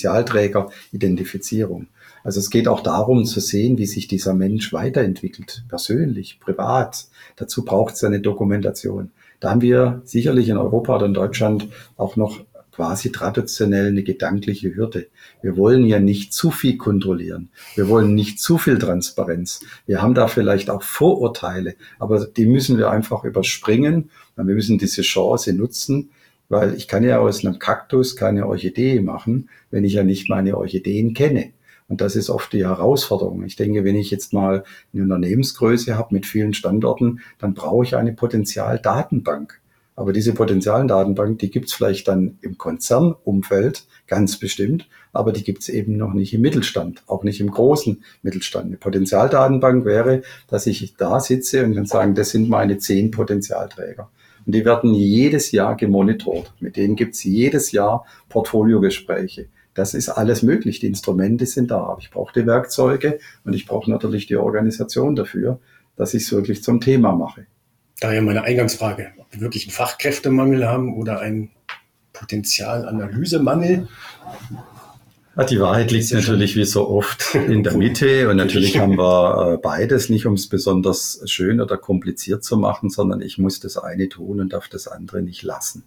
Potenzialträger-Identifizierung. Also es geht auch darum zu sehen, wie sich dieser Mensch weiterentwickelt, persönlich, privat. Dazu braucht es eine Dokumentation. Da haben wir sicherlich in Europa oder in Deutschland auch noch quasi traditionell eine gedankliche Hürde. Wir wollen ja nicht zu viel kontrollieren. Wir wollen nicht zu viel Transparenz. Wir haben da vielleicht auch Vorurteile, aber die müssen wir einfach überspringen. Und wir müssen diese Chance nutzen, weil ich kann ja aus einem Kaktus keine Orchidee machen, wenn ich ja nicht meine Orchideen kenne. Und das ist oft die Herausforderung. Ich denke, wenn ich jetzt mal eine Unternehmensgröße habe mit vielen Standorten, dann brauche ich eine Potenzialdatenbank. Aber diese Potenzialdatenbank, die gibt's vielleicht dann im Konzernumfeld, ganz bestimmt, aber die gibt's eben noch nicht im Mittelstand, auch nicht im großen Mittelstand. Eine Potenzialdatenbank wäre, dass ich da sitze und kann sagen, das sind meine zehn Potenzialträger. Und die werden jedes Jahr gemonitort. Mit denen gibt's jedes Jahr Portfoliogespräche. Das ist alles möglich. Die Instrumente sind da. Aber ich brauche die Werkzeuge und ich brauche natürlich die Organisation dafür, dass ich es wirklich zum Thema mache. Daher meine Eingangsfrage, ob wir wirklich einen Fachkräftemangel haben oder einen Potenzialanalysemangel. Ja, die Wahrheit liegt natürlich wie so oft in der Mitte und natürlich haben wir beides, nicht um es besonders schön oder kompliziert zu machen, sondern ich muss das eine tun und darf das andere nicht lassen.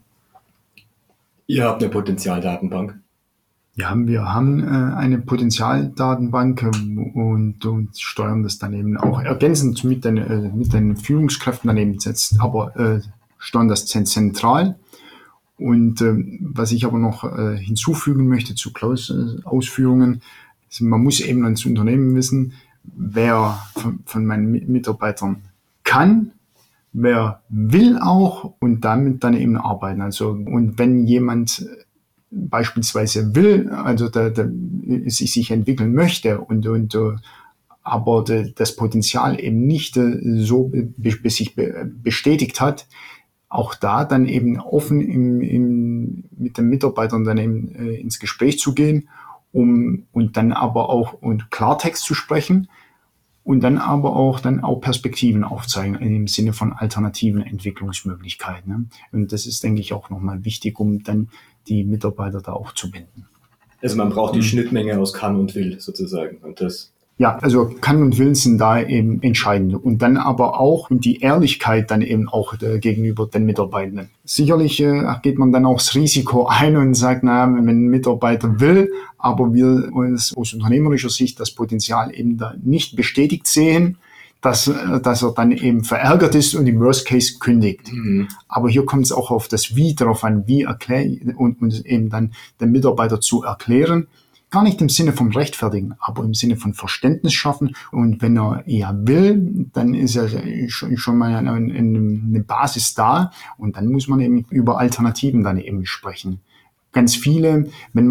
Ihr habt eine Potenzialdatenbank. Ja, wir haben äh, eine Potenzialdatenbank äh, und, und steuern das dann eben auch ergänzend mit den, äh, mit den Führungskräften daneben jetzt, aber äh, steuern das zentral. Und äh, was ich aber noch äh, hinzufügen möchte zu Klaus' äh, Ausführungen, ist, man muss eben als Unternehmen wissen, wer von, von meinen Mitarbeitern kann, wer will auch und damit dann eben arbeiten. Also, und wenn jemand beispielsweise will, also da, da, sich, sich entwickeln möchte und, und aber de, das Potenzial eben nicht so be, be, sich be, bestätigt hat, auch da dann eben offen im, im, mit den Mitarbeitern dann eben äh, ins Gespräch zu gehen, um und dann aber auch und Klartext zu sprechen und dann aber auch dann auch Perspektiven aufzeigen im Sinne von alternativen Entwicklungsmöglichkeiten. Ne? Und das ist, denke ich, auch nochmal wichtig, um dann die Mitarbeiter da auch zu binden. Also man braucht die mhm. Schnittmenge aus kann und will sozusagen und das. Ja, also kann und will sind da eben entscheidend und dann aber auch die Ehrlichkeit dann eben auch äh, gegenüber den Mitarbeitenden. Sicherlich äh, geht man dann auch das Risiko ein und sagt, na, wenn ein Mitarbeiter will, aber wir uns aus unternehmerischer Sicht das Potenzial eben da nicht bestätigt sehen, dass, äh, dass er dann eben verärgert ist und im Worst Case kündigt. Mhm. Aber hier kommt es auch auf das Wie darauf an, wie erklären und, und eben dann den Mitarbeiter zu erklären. Gar nicht im Sinne von Rechtfertigen, aber im Sinne von Verständnis schaffen. Und wenn er eher will, dann ist er schon, schon mal eine, eine Basis da. Und dann muss man eben über Alternativen dann eben sprechen. Ganz viele, wenn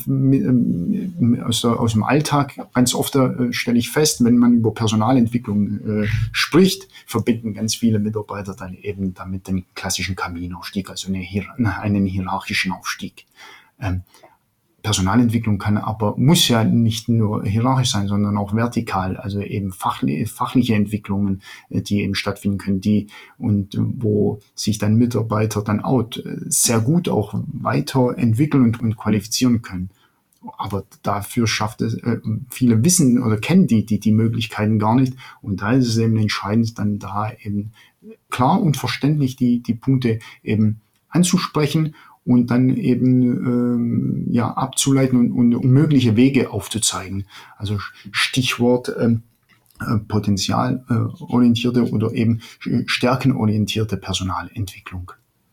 man aus, der, aus dem Alltag, ganz oft äh, stelle ich fest, wenn man über Personalentwicklung äh, spricht, verbinden ganz viele Mitarbeiter dann eben damit den klassischen Kaminaufstieg, also eine, einen hierarchischen Aufstieg. Ähm, Personalentwicklung kann aber, muss ja nicht nur hierarchisch sein, sondern auch vertikal, also eben fachliche, fachliche Entwicklungen, die eben stattfinden können, die und wo sich dann Mitarbeiter dann auch sehr gut auch weiterentwickeln und, und qualifizieren können. Aber dafür schafft es, äh, viele wissen oder kennen die, die, die Möglichkeiten gar nicht. Und da ist es eben entscheidend, dann da eben klar und verständlich die, die Punkte eben anzusprechen und dann eben ähm, ja abzuleiten und, und mögliche Wege aufzuzeigen. Also Stichwort ähm, äh, potenzialorientierte oder eben stärkenorientierte Personalentwicklung.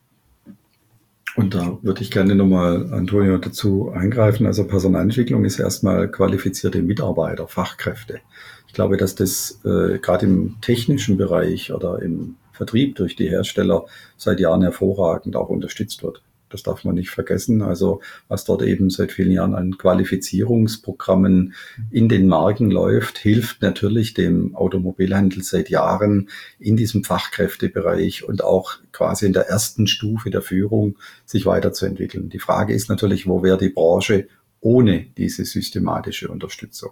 Und da würde ich gerne nochmal, Antonio, dazu eingreifen. Also Personalentwicklung ist erstmal qualifizierte Mitarbeiter, Fachkräfte. Ich glaube, dass das äh, gerade im technischen Bereich oder im Vertrieb durch die Hersteller seit Jahren hervorragend auch unterstützt wird. Das darf man nicht vergessen. Also was dort eben seit vielen Jahren an Qualifizierungsprogrammen in den Marken läuft, hilft natürlich dem Automobilhandel seit Jahren in diesem Fachkräftebereich und auch quasi in der ersten Stufe der Führung sich weiterzuentwickeln. Die Frage ist natürlich, wo wäre die Branche ohne diese systematische Unterstützung?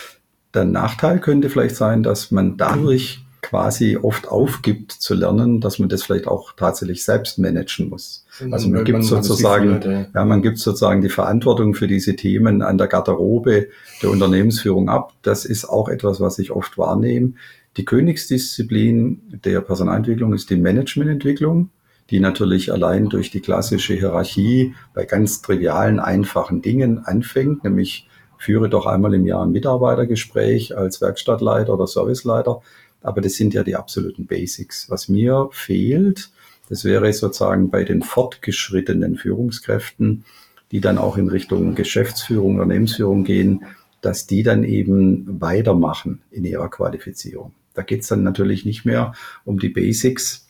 Der Nachteil könnte vielleicht sein, dass man dadurch quasi oft aufgibt zu lernen, dass man das vielleicht auch tatsächlich selbst managen muss. Also man gibt sozusagen, ja, man gibt sozusagen die Verantwortung für diese Themen an der Garderobe der Unternehmensführung ab. Das ist auch etwas, was ich oft wahrnehme. Die Königsdisziplin der Personalentwicklung ist die Managemententwicklung, die natürlich allein durch die klassische Hierarchie bei ganz trivialen, einfachen Dingen anfängt, nämlich führe doch einmal im Jahr ein Mitarbeitergespräch als Werkstattleiter oder Serviceleiter. Aber das sind ja die absoluten Basics. Was mir fehlt, das wäre sozusagen bei den fortgeschrittenen Führungskräften, die dann auch in Richtung Geschäftsführung, Unternehmensführung gehen, dass die dann eben weitermachen in ihrer Qualifizierung. Da geht es dann natürlich nicht mehr um die Basics,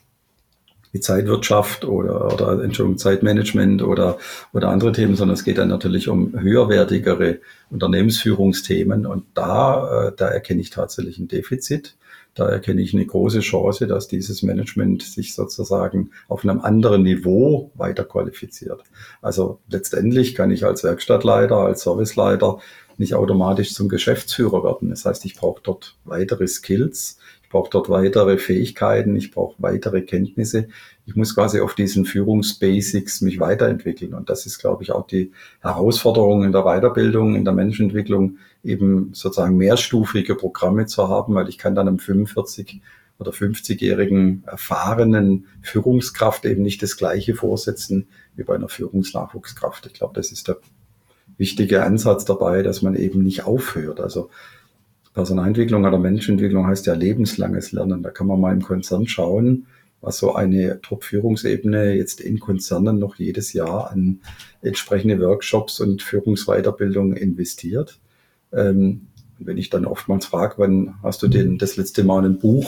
wie Zeitwirtschaft oder, oder Entschuldigung, Zeitmanagement oder, oder andere Themen, sondern es geht dann natürlich um höherwertigere Unternehmensführungsthemen. Und da, äh, da erkenne ich tatsächlich ein Defizit. Da erkenne ich eine große Chance, dass dieses Management sich sozusagen auf einem anderen Niveau weiter qualifiziert. Also letztendlich kann ich als Werkstattleiter, als Serviceleiter nicht automatisch zum Geschäftsführer werden. Das heißt, ich brauche dort weitere Skills, ich brauche dort weitere Fähigkeiten, ich brauche weitere Kenntnisse. Ich muss quasi auf diesen Führungsbasics mich weiterentwickeln. Und das ist, glaube ich, auch die Herausforderung in der Weiterbildung, in der Menschenentwicklung, eben sozusagen mehrstufige Programme zu haben, weil ich kann dann einem fünfundvierzig- oder fünfzigjährigen erfahrenen Führungskraft eben nicht das Gleiche vorsetzen wie bei einer Führungsnachwuchskraft. Ich glaube, das ist der wichtige Ansatz dabei, dass man eben nicht aufhört. Also Personalentwicklung oder Menschenentwicklung heißt ja lebenslanges Lernen. Da kann man mal im Konzern schauen, was so eine Top-Führungsebene jetzt in Konzernen noch jedes Jahr an entsprechende Workshops und Führungsweiterbildung investiert. Ähm, wenn ich dann oftmals frage, wann hast du denn das letzte Mal ein Buch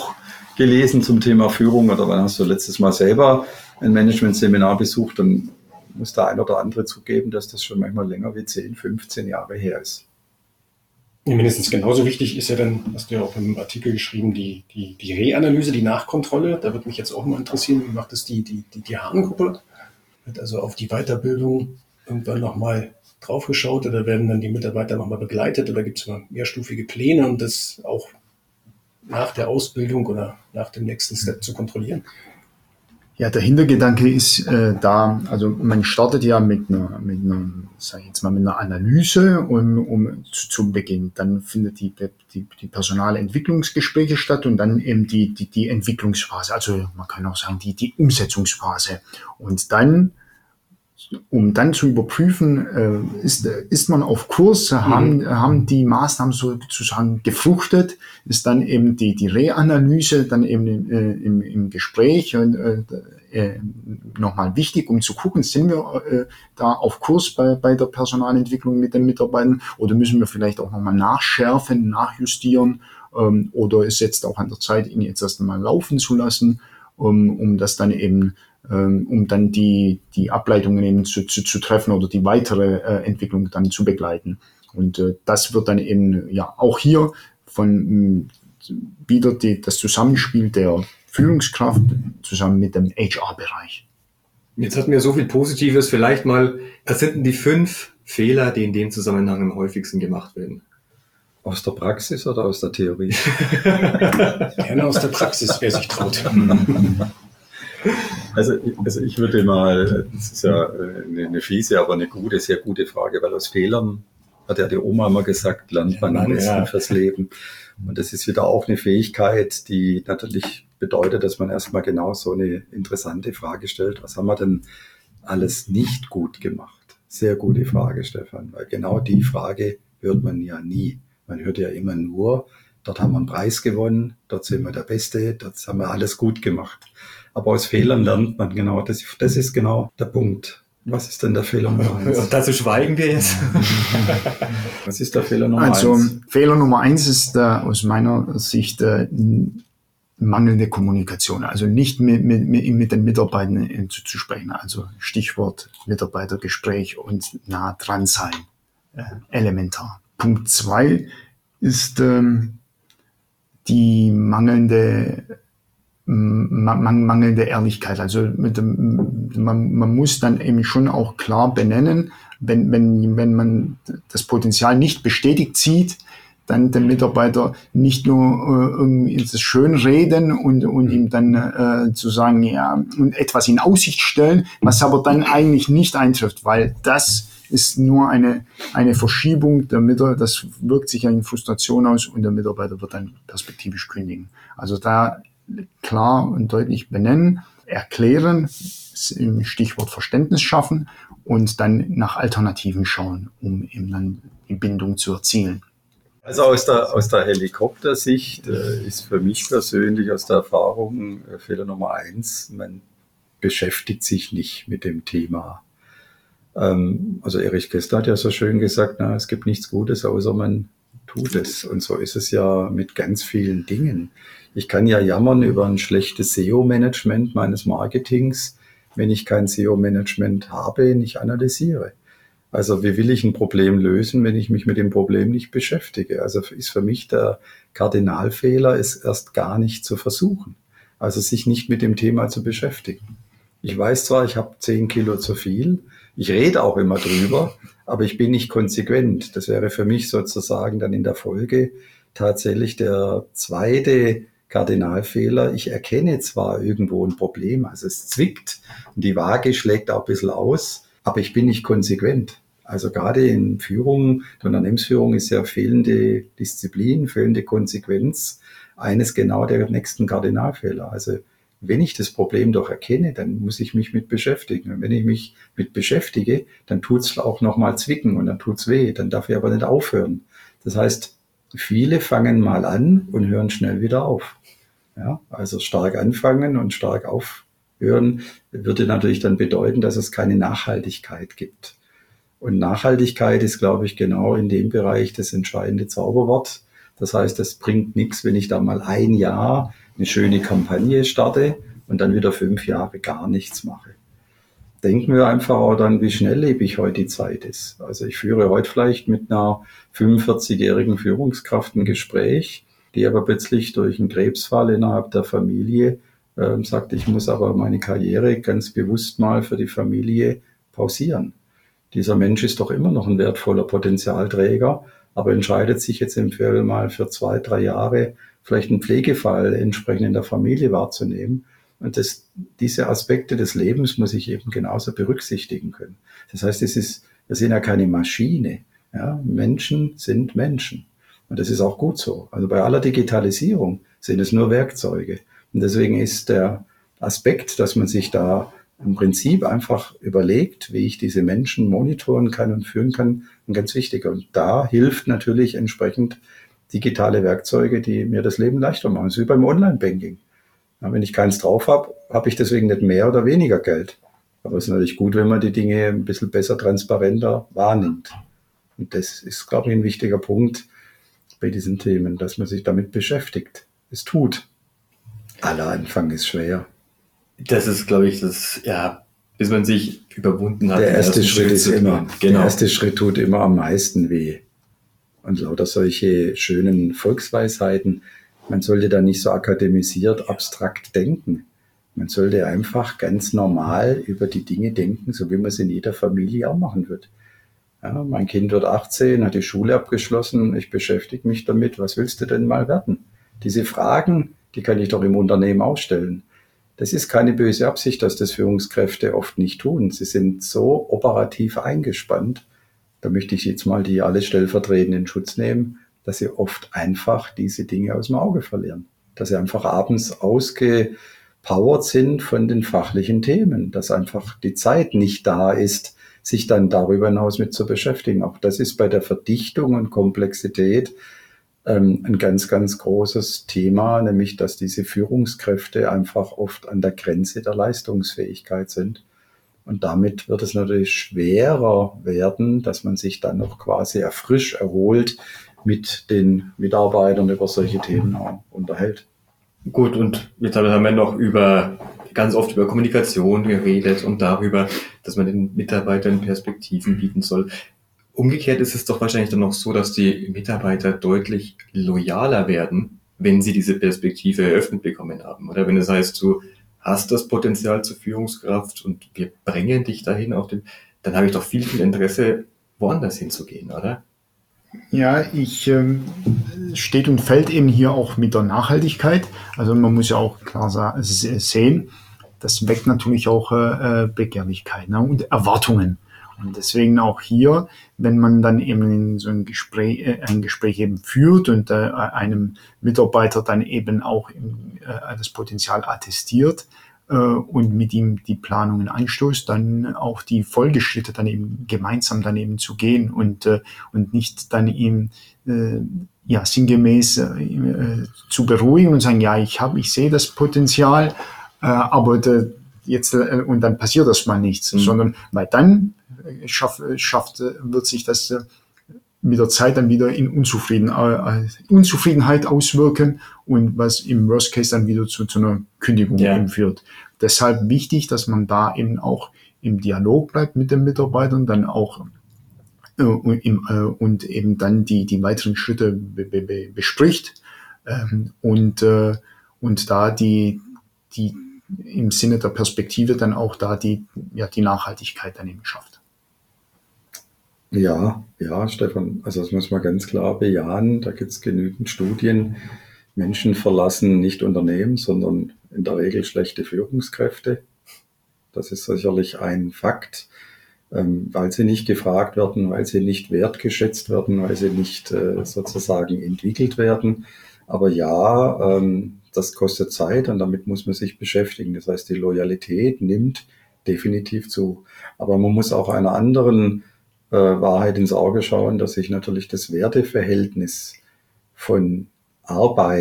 gelesen zum Thema Führung oder wann hast du letztes Mal selber ein Management-Seminar besucht, dann muss der ein oder andere zugeben, dass das schon manchmal länger wie zehn, fünfzehn Jahre her ist. Mindestens genauso wichtig ist ja dann, hast du ja auch im Artikel geschrieben, die, die, die Reanalyse, die Nachkontrolle. Da würde mich jetzt auch mal interessieren, wie macht das die, die, die, die Hahn-Gruppe? Wird also auf die Weiterbildung irgendwann nochmal draufgeschaut oder werden dann die Mitarbeiter nochmal begleitet oder gibt es mal mehrstufige Pläne, um das auch nach der Ausbildung oder nach dem nächsten Step zu kontrollieren? Ja, der Hintergedanke ist äh, da, also man startet ja mit einer, mit einer, sag ich jetzt mal, mit einer Analyse um, um zu, zum Beginn. Dann findet die, die, die Personalentwicklungsgespräche statt und dann eben die, die, die Entwicklungsphase, also man kann auch sagen, die, die Umsetzungsphase. Und dann, um dann zu überprüfen, äh, ist, ist man auf Kurs, mhm. haben, haben die Maßnahmen sozusagen gefruchtet, ist dann eben die, die Reanalyse dann eben äh, im, im Gespräch äh, äh, nochmal wichtig, um zu gucken, sind wir äh, da auf Kurs bei, bei der Personalentwicklung mit den Mitarbeitern oder müssen wir vielleicht auch nochmal nachschärfen, nachjustieren ähm, oder ist jetzt auch an der Zeit, ihn jetzt erst einmal laufen zu lassen, um, um das dann eben um dann die, die Ableitungen eben zu, zu, zu treffen oder die weitere äh, Entwicklung dann zu begleiten. Und äh, das wird dann eben ja auch hier von äh, wieder die, das Zusammenspiel der Führungskraft zusammen mit dem H R-Bereich. Jetzt hatten wir so viel Positives, vielleicht mal, was sind denn die fünf Fehler, die in dem Zusammenhang am häufigsten gemacht werden? Aus der Praxis oder aus der Theorie? Gerne aus der Praxis, wer sich traut. Also, also ich würde mal, das ist ja eine, eine fiese, aber eine gute, sehr gute Frage, weil aus Fehlern, hat ja die Oma immer gesagt, lernt man am besten ja. fürs Leben. Und das ist wieder auch eine Fähigkeit, die natürlich bedeutet, dass man erstmal genau so eine interessante Frage stellt. Was haben wir denn alles nicht gut gemacht? Sehr gute Frage, Stefan, weil genau die Frage hört man ja nie. Man hört ja immer nur, dort haben wir einen Preis gewonnen, dort sind wir der Beste, dort haben wir alles gut gemacht. Aber aus Fehlern lernt man genau, das, das ist genau der Punkt. Was ist denn der Fehler Nummer eins? Und dazu schweigen wir jetzt. Was ist der Fehler Nummer also, eins? Also Fehler Nummer eins ist äh, aus meiner Sicht äh, mangelnde Kommunikation. Also nicht mit, mit, mit den Mitarbeitern äh, zu, zu sprechen. Also Stichwort Mitarbeitergespräch und nah dran sein. Äh, elementar. Punkt zwei ist ähm, die mangelnde mangelnde Ehrlichkeit. Also mit dem, man, man muss dann eben schon auch klar benennen, wenn, wenn, wenn man das Potenzial nicht bestätigt sieht, dann den Mitarbeiter nicht nur äh, irgendwie das schön reden und, und ihm dann äh, zu sagen, ja, und etwas in Aussicht stellen, was aber dann eigentlich nicht eintrifft, weil das ist nur eine, eine Verschiebung der Mitarbeiter, das wirkt sich in Frustration aus und der Mitarbeiter wird dann perspektivisch kündigen. Also da klar und deutlich benennen, erklären, Stichwort Verständnis schaffen und dann nach Alternativen schauen, um eben dann die Bindung zu erzielen. Also aus der, aus der Helikoptersicht äh, ist für mich persönlich aus der Erfahrung äh, Fehler Nummer eins, man beschäftigt sich nicht mit dem Thema. Ähm, also Erich Kästner hat ja so schön gesagt, na, es gibt nichts Gutes, außer man tut es. Und so ist es ja mit ganz vielen Dingen. Ich kann ja jammern über ein schlechtes S E O-Management meines Marketings, wenn ich kein S E O-Management habe, nicht analysiere. Also wie will ich ein Problem lösen, wenn ich mich mit dem Problem nicht beschäftige? Also ist für mich der Kardinalfehler, es erst gar nicht zu versuchen. Also sich nicht mit dem Thema zu beschäftigen. Ich weiß zwar, ich habe zehn Kilo zu viel, ich rede auch immer drüber, aber ich bin nicht konsequent. Das wäre für mich sozusagen dann in der Folge tatsächlich der zweite Kardinalfehler. Ich erkenne zwar irgendwo ein Problem, also es zwickt und die Waage schlägt auch ein bisschen aus, aber ich bin nicht konsequent. Also gerade in Führung, der Unternehmensführung ist ja fehlende Disziplin, fehlende Konsequenz eines genau der nächsten Kardinalfehler. Also wenn ich das Problem doch erkenne, dann muss ich mich mit beschäftigen. Und wenn ich mich mit beschäftige, dann tut's auch nochmal zwicken und dann tut's weh. Dann darf ich aber nicht aufhören. Das heißt, viele fangen mal an und hören schnell wieder auf. Ja, also stark anfangen und stark aufhören würde natürlich dann bedeuten, dass es keine Nachhaltigkeit gibt. Und Nachhaltigkeit ist, glaube ich, genau in dem Bereich das entscheidende Zauberwort. Das heißt, es bringt nichts, wenn ich da mal ein Jahr eine schöne Kampagne starte und dann wieder fünf Jahre gar nichts mache. Denken wir einfach auch dann, wie schnelllebig heute die Zeit ist. Also ich führe heute vielleicht mit einer fünfundvierzigjährigen Führungskraft ein Gespräch, die aber plötzlich durch einen Krebsfall innerhalb der Familie äh, sagt, ich muss aber meine Karriere ganz bewusst mal für die Familie pausieren. Dieser Mensch ist doch immer noch ein wertvoller Potenzialträger, aber entscheidet sich jetzt im Fall mal für zwei, drei Jahre vielleicht einen Pflegefall entsprechend in der Familie wahrzunehmen. Und das, diese Aspekte des Lebens muss ich eben genauso berücksichtigen können. Das heißt, es ist, wir sind ja keine Maschine. Ja? Menschen sind Menschen. Und das ist auch gut so. Also bei aller Digitalisierung sind es nur Werkzeuge. Und deswegen ist der Aspekt, dass man sich da im Prinzip einfach überlegt, wie ich diese Menschen monitoren kann und führen kann, ein ganz wichtiger. Und da hilft natürlich entsprechend digitale Werkzeuge, die mir das Leben leichter machen. Das ist wie beim Online-Banking. Ja, wenn ich keins drauf habe, habe ich deswegen nicht mehr oder weniger Geld. Aber es ist natürlich gut, wenn man die Dinge ein bisschen besser, transparenter wahrnimmt. Und das ist, glaube ich, ein wichtiger Punkt bei diesen Themen, dass man sich damit beschäftigt. Es tut. Aller Anfang ist schwer. Das ist, glaube ich, das, ja, bis man sich überwunden hat. Der erste Schritt ist immer, genau. Der erste Schritt tut immer am meisten weh. Und lauter solche schönen Volksweisheiten. Man sollte da nicht so akademisiert, abstrakt denken. Man sollte einfach ganz normal über die Dinge denken, so wie man es in jeder Familie auch machen wird. Ja, mein Kind wird achtzehn, hat die Schule abgeschlossen, ich beschäftige mich damit, was willst du denn mal werden? Diese Fragen, die kann ich doch im Unternehmen auch stellen. Das ist keine böse Absicht, dass das Führungskräfte oft nicht tun. Sie sind so operativ eingespannt, da möchte ich jetzt mal die alle stellvertretend in Schutz nehmen, dass sie oft einfach diese Dinge aus dem Auge verlieren. Dass sie einfach abends ausgepowert sind von den fachlichen Themen, dass einfach die Zeit nicht da ist, sich dann darüber hinaus mit zu beschäftigen. Auch das ist bei der Verdichtung und Komplexität ähm, ein ganz, ganz großes Thema, nämlich dass diese Führungskräfte einfach oft an der Grenze der Leistungsfähigkeit sind. Und damit wird es natürlich schwerer werden, dass man sich dann noch quasi erfrischt, erholt mit den Mitarbeitern über solche Themen auch unterhält. Gut, und jetzt haben wir noch über ganz oft über Kommunikation geredet und darüber, dass man den Mitarbeitern Perspektiven bieten soll. Umgekehrt ist es doch wahrscheinlich dann noch so, dass die Mitarbeiter deutlich loyaler werden, wenn sie diese Perspektive eröffnet bekommen haben. Oder wenn es heißt, du hast das Potenzial zur Führungskraft und wir bringen dich dahin, auf den, dann habe ich doch viel, viel Interesse, woanders hinzugehen, oder? Ja, ich ähm, steht und fällt eben hier auch mit der Nachhaltigkeit. Also man muss ja auch klar sa- sehen, das weckt natürlich auch äh, Begehrlichkeit, ne, und Erwartungen. Und deswegen auch hier, wenn man dann eben in so ein Gespräch, äh, ein Gespräch eben führt und äh, einem Mitarbeiter dann eben auch im, äh, das Potenzial attestiert äh, und mit ihm die Planungen anstoßt, dann auch die Folgeschritte dann eben gemeinsam dann eben zu gehen und äh, und nicht dann ihm äh, ja sinngemäß äh, zu beruhigen und sagen, ja, ich habe, ich sehe das Potenzial, äh, aber de, jetzt äh, und dann passiert das mal nichts, mhm. sondern weil dann schafft, schafft wird sich das äh, mit der Zeit dann wieder in Unzufrieden, äh, Unzufriedenheit auswirken und was im Worst Case dann wieder zu, zu einer Kündigung ja. eben führt. Deshalb wichtig, dass man da eben auch im Dialog bleibt mit den Mitarbeitern, dann auch äh, im, äh, und eben dann die, die weiteren Schritte be, be, bespricht ähm, und, äh, und da die, die im Sinne der Perspektive dann auch da die, ja, die Nachhaltigkeit dann eben schafft. Ja, ja, Stefan, also das muss man ganz klar bejahen. Da gibt es genügend Studien. Menschen verlassen nicht Unternehmen, sondern in der Regel schlechte Führungskräfte. Das ist sicherlich ein Fakt, ähm, weil sie nicht gefragt werden, weil sie nicht wertgeschätzt werden, weil sie nicht äh, sozusagen entwickelt werden. Aber ja, ähm, das kostet Zeit und damit muss man sich beschäftigen. Das heißt, die Loyalität nimmt definitiv zu. Aber man muss auch einer anderen äh, Wahrheit ins Auge schauen, dass sich natürlich das Werteverhältnis von Arbeit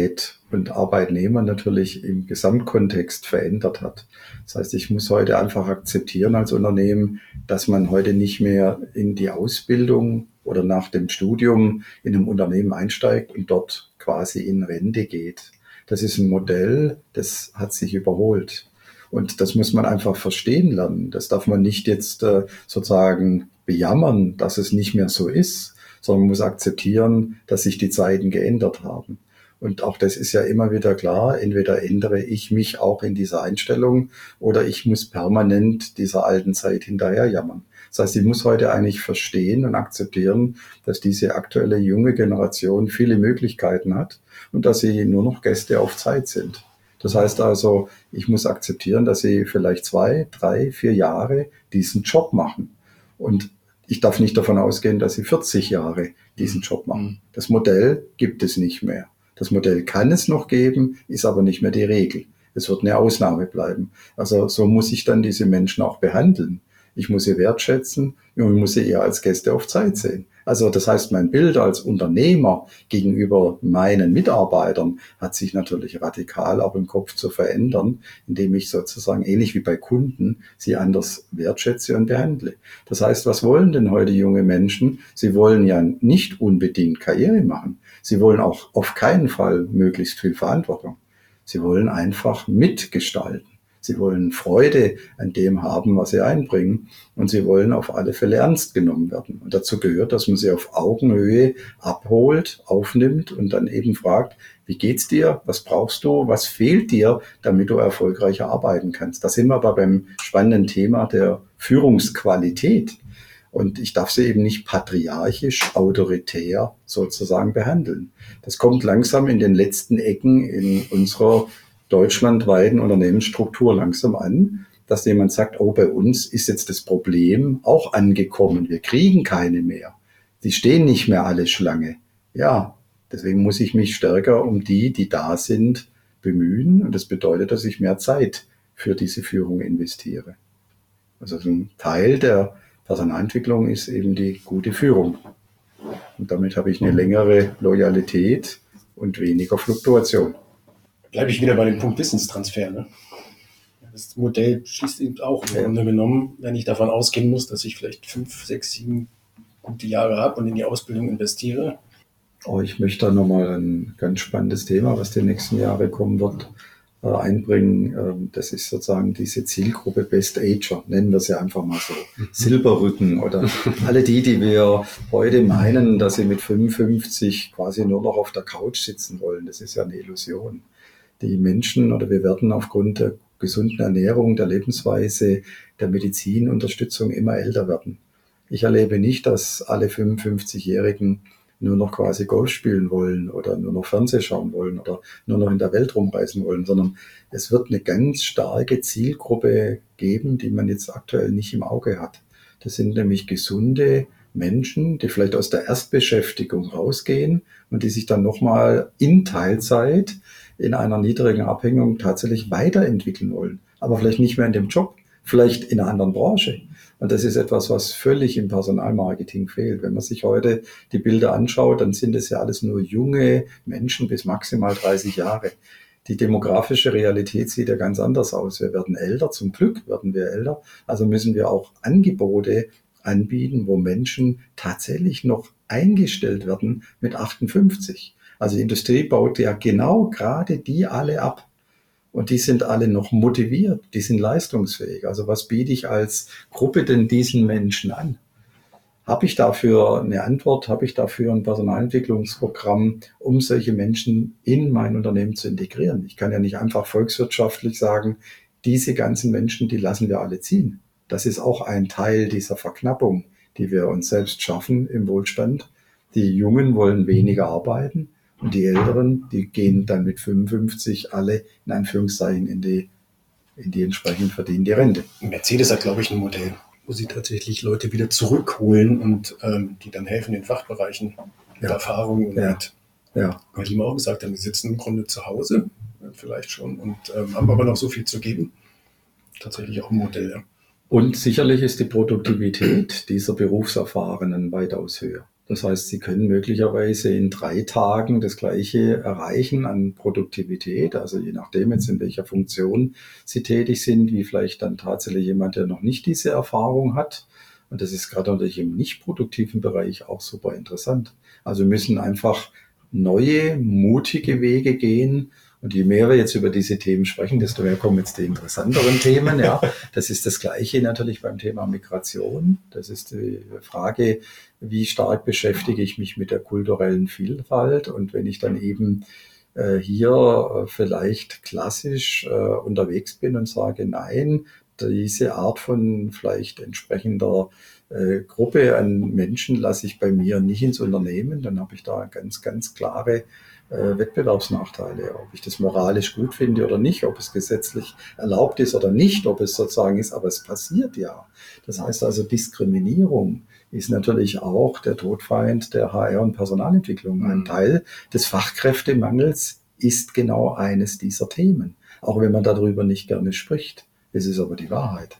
und Arbeitnehmer natürlich im Gesamtkontext verändert hat. Das heißt, ich muss heute einfach akzeptieren als Unternehmen, dass man heute nicht mehr in die Ausbildung oder nach dem Studium in einem Unternehmen einsteigt und dort quasi in Rente geht. Das ist ein Modell, das hat sich überholt. Und das muss man einfach verstehen lernen. Das darf man nicht jetzt äh, sozusagen bejammern, dass es nicht mehr so ist, sondern man muss akzeptieren, dass sich die Zeiten geändert haben. Und auch das ist ja immer wieder klar, entweder ändere ich mich auch in dieser Einstellung oder ich muss permanent dieser alten Zeit hinterherjammern. Das heißt, ich muss heute eigentlich verstehen und akzeptieren, dass diese aktuelle junge Generation viele Möglichkeiten hat und dass sie nur noch Gäste auf Zeit sind. Das heißt also, ich muss akzeptieren, dass sie vielleicht zwei, drei, vier Jahre diesen Job machen. Und ich darf nicht davon ausgehen, dass sie vierzig Jahre diesen Job machen. Das Modell gibt es nicht mehr. Das Modell kann es noch geben, ist aber nicht mehr die Regel. Es wird eine Ausnahme bleiben. Also so muss ich dann diese Menschen auch behandeln. Ich muss sie wertschätzen und ich muss sie eher als Gäste auf Zeit sehen. Also das heißt, mein Bild als Unternehmer gegenüber meinen Mitarbeitern hat sich natürlich radikal auch im Kopf zu verändern, indem ich sozusagen ähnlich wie bei Kunden sie anders wertschätze und behandle. Das heißt, was wollen denn heute junge Menschen? Sie wollen ja nicht unbedingt Karriere machen. Sie wollen auch auf keinen Fall möglichst viel Verantwortung. Sie wollen einfach mitgestalten. Sie wollen Freude an dem haben, was sie einbringen. Und sie wollen auf alle Fälle ernst genommen werden. Und dazu gehört, dass man sie auf Augenhöhe abholt, aufnimmt und dann eben fragt, wie geht's dir? Was brauchst du? Was fehlt dir, damit du erfolgreicher arbeiten kannst? Da sind wir aber beim spannenden Thema der Führungsqualität. Und ich darf sie eben nicht patriarchisch, autoritär sozusagen behandeln. Das kommt langsam in den letzten Ecken in unserer deutschlandweiten Unternehmensstruktur langsam an, dass jemand sagt, oh, bei uns ist jetzt das Problem auch angekommen. Wir kriegen keine mehr. Die stehen nicht mehr alle Schlange. Ja, deswegen muss ich mich stärker um die, die da sind, bemühen. Und das bedeutet, dass ich mehr Zeit für diese Führung investiere. Also ein Teil der Personalentwicklung ist eben die gute Führung. Und damit habe ich eine längere Loyalität und weniger Fluktuation. Bleibe ich wieder bei dem Punkt Wissenstransfer. Ne? Das Modell schließt eben auch im Grunde genommen, wenn ich davon ausgehen muss, dass ich vielleicht fünf, sechs, sieben gute Jahre habe und in die Ausbildung investiere. Oh, ich möchte da nochmal ein ganz spannendes Thema, was die nächsten Jahre kommen wird, äh, einbringen. Ähm, das ist sozusagen diese Zielgruppe Best Ager, nennen wir sie einfach mal so. Silberrücken oder alle die, die wir heute meinen, dass sie mit fünfundfünfzig quasi nur noch auf der Couch sitzen wollen. Das ist ja eine Illusion. Die Menschen oder wir werden aufgrund der gesunden Ernährung, der Lebensweise, der Medizinunterstützung immer älter werden. Ich erlebe nicht, dass alle fünfundfünfzigjährigen nur noch quasi Golf spielen wollen oder nur noch Fernseh schauen wollen oder nur noch in der Welt rumreisen wollen, sondern es wird eine ganz starke Zielgruppe geben, die man jetzt aktuell nicht im Auge hat. Das sind nämlich gesunde Menschen, die vielleicht aus der Erstbeschäftigung rausgehen und die sich dann nochmal in Teilzeit in einer niedrigen Abhängung tatsächlich weiterentwickeln wollen. Aber vielleicht nicht mehr in dem Job, vielleicht in einer anderen Branche. Und das ist etwas, was völlig im Personalmarketing fehlt. Wenn man sich heute die Bilder anschaut, dann sind es ja alles nur junge Menschen bis maximal dreißig Jahre. Die demografische Realität sieht ja ganz anders aus. Wir werden älter, zum Glück werden wir älter. Also müssen wir auch Angebote anbieten, wo Menschen tatsächlich noch eingestellt werden mit achtundfünfzig. Also die Industrie baut ja genau gerade die alle ab. Und die sind alle noch motiviert, die sind leistungsfähig. Also was biete ich als Gruppe denn diesen Menschen an? Habe ich dafür eine Antwort? Habe ich dafür ein Personalentwicklungsprogramm, um solche Menschen in mein Unternehmen zu integrieren? Ich kann ja nicht einfach volkswirtschaftlich sagen, diese ganzen Menschen, die lassen wir alle ziehen. Das ist auch ein Teil dieser Verknappung, die wir uns selbst schaffen im Wohlstand. Die Jungen wollen weniger arbeiten. Und die Älteren, die gehen dann mit fünfundfünfzig alle in Anführungszeichen in die, in die entsprechend verdiente Rente. Mercedes hat, glaube ich, ein Modell, wo sie tatsächlich Leute wieder zurückholen und ähm, die dann helfen in Fachbereichen mit Ja. Erfahrung und Ja. mit, Ja, weil die mir auch gesagt haben, die sitzen im Grunde zu Hause, äh, vielleicht schon, und ähm, haben aber noch so viel zu geben. Tatsächlich auch ein Modell, ja. und sicherlich ist die Produktivität dieser Berufserfahrenen weitaus höher. Das heißt, Sie können möglicherweise in drei Tagen das Gleiche erreichen an Produktivität, also je nachdem jetzt in welcher Funktion Sie tätig sind, wie vielleicht dann tatsächlich jemand, der noch nicht diese Erfahrung hat. Und das ist gerade natürlich im nicht produktiven Bereich auch super interessant. Also wir müssen einfach neue, mutige Wege gehen. Und je mehr wir jetzt über diese Themen sprechen, desto mehr kommen jetzt die interessanteren Themen. Ja, das ist das Gleiche natürlich beim Thema Migration. Das ist die Frage, wie stark beschäftige ich mich mit der kulturellen Vielfalt? Und wenn ich dann eben äh, hier äh, vielleicht klassisch äh, unterwegs bin und sage, nein, diese Art von vielleicht entsprechender äh, Gruppe an Menschen lasse ich bei mir nicht ins Unternehmen, dann habe ich da ganz, ganz klare äh, Wettbewerbsnachteile. Ob ich das moralisch gut finde oder nicht, ob es gesetzlich erlaubt ist oder nicht, ob es sozusagen ist, aber es passiert ja. Das heißt also, Diskriminierung ist natürlich auch der Todfeind der H R- und Personalentwicklung. Ein Teil des Fachkräftemangels ist genau eines dieser Themen, auch wenn man darüber nicht gerne spricht. Es ist aber die Wahrheit.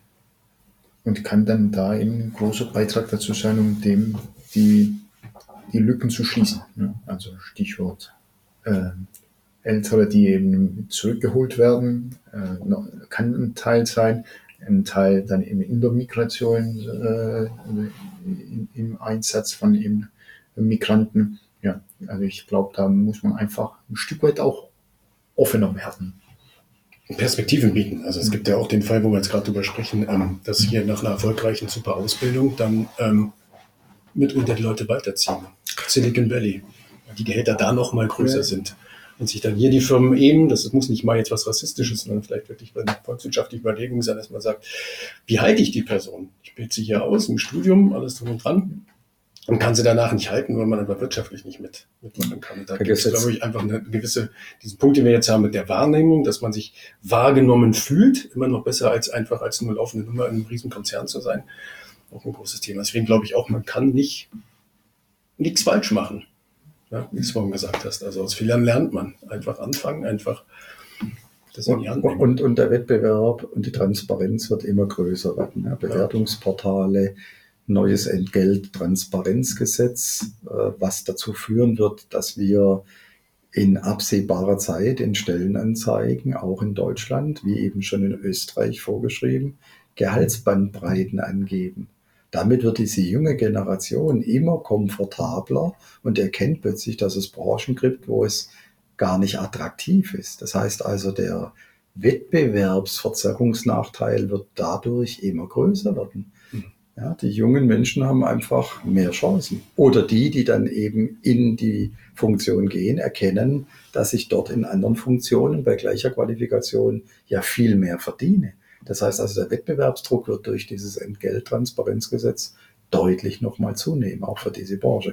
Und kann dann da eben ein großer Beitrag dazu sein, um dem die, die Lücken zu schließen. Ja, also Stichwort äh, Ältere, die eben zurückgeholt werden, äh, kann ein Teil sein, ein Teil dann eben in der Migration, äh, in, im Einsatz von eben Migranten. Ja, also ich glaube, da muss man einfach ein Stück weit auch offener werden. Perspektiven bieten. Also es gibt ja auch den Fall, wo wir jetzt gerade drüber sprechen, ähm, dass hier nach einer erfolgreichen super Ausbildung dann ähm, mitunter die Leute weiterziehen. Silicon Valley. Die Gehälter da noch mal größer ja. sind. Und sich dann hier die Firmen eben, das muss nicht mal jetzt was Rassistisches, sondern vielleicht wirklich bei einer volkswirtschaftlichen Überlegung sein, dass man sagt, wie halte ich die Person? Ich bilde sie hier aus, im Studium, alles drum und dran. Und kann sie danach nicht halten, weil man aber wirtschaftlich nicht mit, mitmachen kann. Und da gibt es, glaube ich, einfach eine gewisse, diesen Punkt, den wir jetzt haben mit der Wahrnehmung, dass man sich wahrgenommen fühlt, immer noch besser als einfach als nur laufende Nummer in einem riesen Konzern zu sein. Auch ein großes Thema. Deswegen glaube ich auch, man kann nicht, nichts falsch machen. Ja, wie du es vorhin gesagt hast. Also aus Fehlern lernt man. Einfach anfangen, einfach das in die Hand nehmen. Und, und der Wettbewerb und die Transparenz wird immer größer werden. Ja, Bewertungsportale, neues Entgelttransparenzgesetz, was dazu führen wird, dass wir in absehbarer Zeit in Stellenanzeigen, auch in Deutschland, wie eben schon in Österreich vorgeschrieben, Gehaltsbandbreiten angeben. Damit wird diese junge Generation immer komfortabler und erkennt plötzlich, dass es Branchen gibt, wo es gar nicht attraktiv ist. Das heißt also, der Wettbewerbsverzerrungsnachteil wird dadurch immer größer werden. Ja, die jungen Menschen haben einfach mehr Chancen. Oder die, die dann eben in die Funktion gehen, erkennen, dass ich dort in anderen Funktionen bei gleicher Qualifikation ja viel mehr verdiene. Das heißt also, der Wettbewerbsdruck wird durch dieses Entgelttransparenzgesetz deutlich nochmal zunehmen, auch für diese Branche.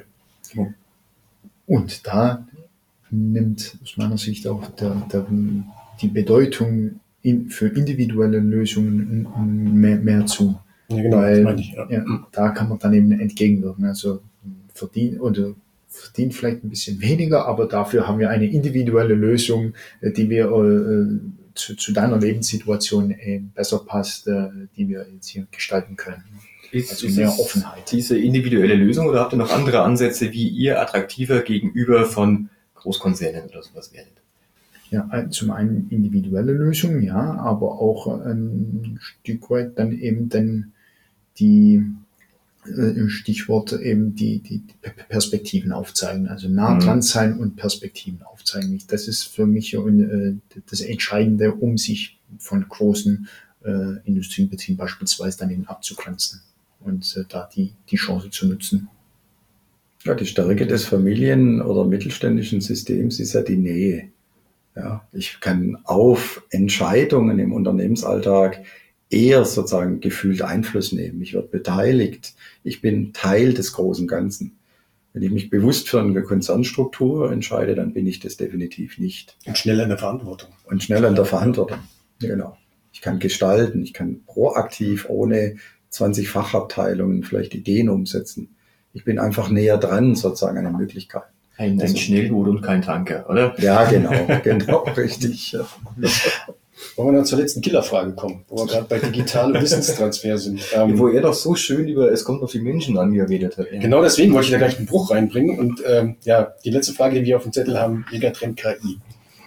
Und da nimmt aus meiner Sicht auch der, der, die Bedeutung in, für individuelle Lösungen mehr, mehr zu. Ja, genau, weil, das meine ich, ja. Ja, da kann man dann eben entgegenwirken. Also verdient oder verdient vielleicht ein bisschen weniger, aber dafür haben wir eine individuelle Lösung, die wir äh, zu, zu deiner Lebenssituation äh, besser passt, äh, die wir jetzt hier gestalten können. Ist, also ist mehr Offenheit. Diese individuelle Lösung oder habt ihr noch andere Ansätze, wie ihr attraktiver gegenüber von Großkonzernen oder sowas werdet? Ja, zum einen individuelle Lösungen, ja, aber auch ein Stück weit dann eben dann die äh, Stichwort eben die, die Perspektiven aufzeigen, also nah mhm. dran sein und Perspektiven aufzeigen. Das ist für mich äh, das Entscheidende, um sich von großen äh, Industriebetrieben beispielsweise dann eben abzugrenzen und äh, da die, die Chance zu nutzen. Ja, die Stärke des Familien- oder mittelständischen Systems ist ja die Nähe. Ja, ich kann auf Entscheidungen im Unternehmensalltag eher sozusagen gefühlt Einfluss nehmen. Ich werde beteiligt. Ich bin Teil des großen Ganzen. Wenn ich mich bewusst für eine Konzernstruktur entscheide, dann bin ich das definitiv nicht. Und schnell an der Verantwortung. Und schnell an der Verantwortung. Genau. Ich kann gestalten. Ich kann proaktiv ohne zwanzig Fachabteilungen vielleicht Ideen umsetzen. Ich bin einfach näher dran sozusagen an den Möglichkeiten. Ein, ein Schnellboot und kein Tanker, oder? Ja, genau, genau, richtig. Wollen wir noch zur letzten Killerfrage kommen, wo wir gerade bei digitalem Wissenstransfer sind. Ähm, wo er doch so schön über es kommt auf die Menschen angeredet hat. Genau deswegen wollte ich da gleich einen Bruch reinbringen. Und ähm, ja, die letzte Frage, die wir auf dem Zettel haben, Megatrend K I.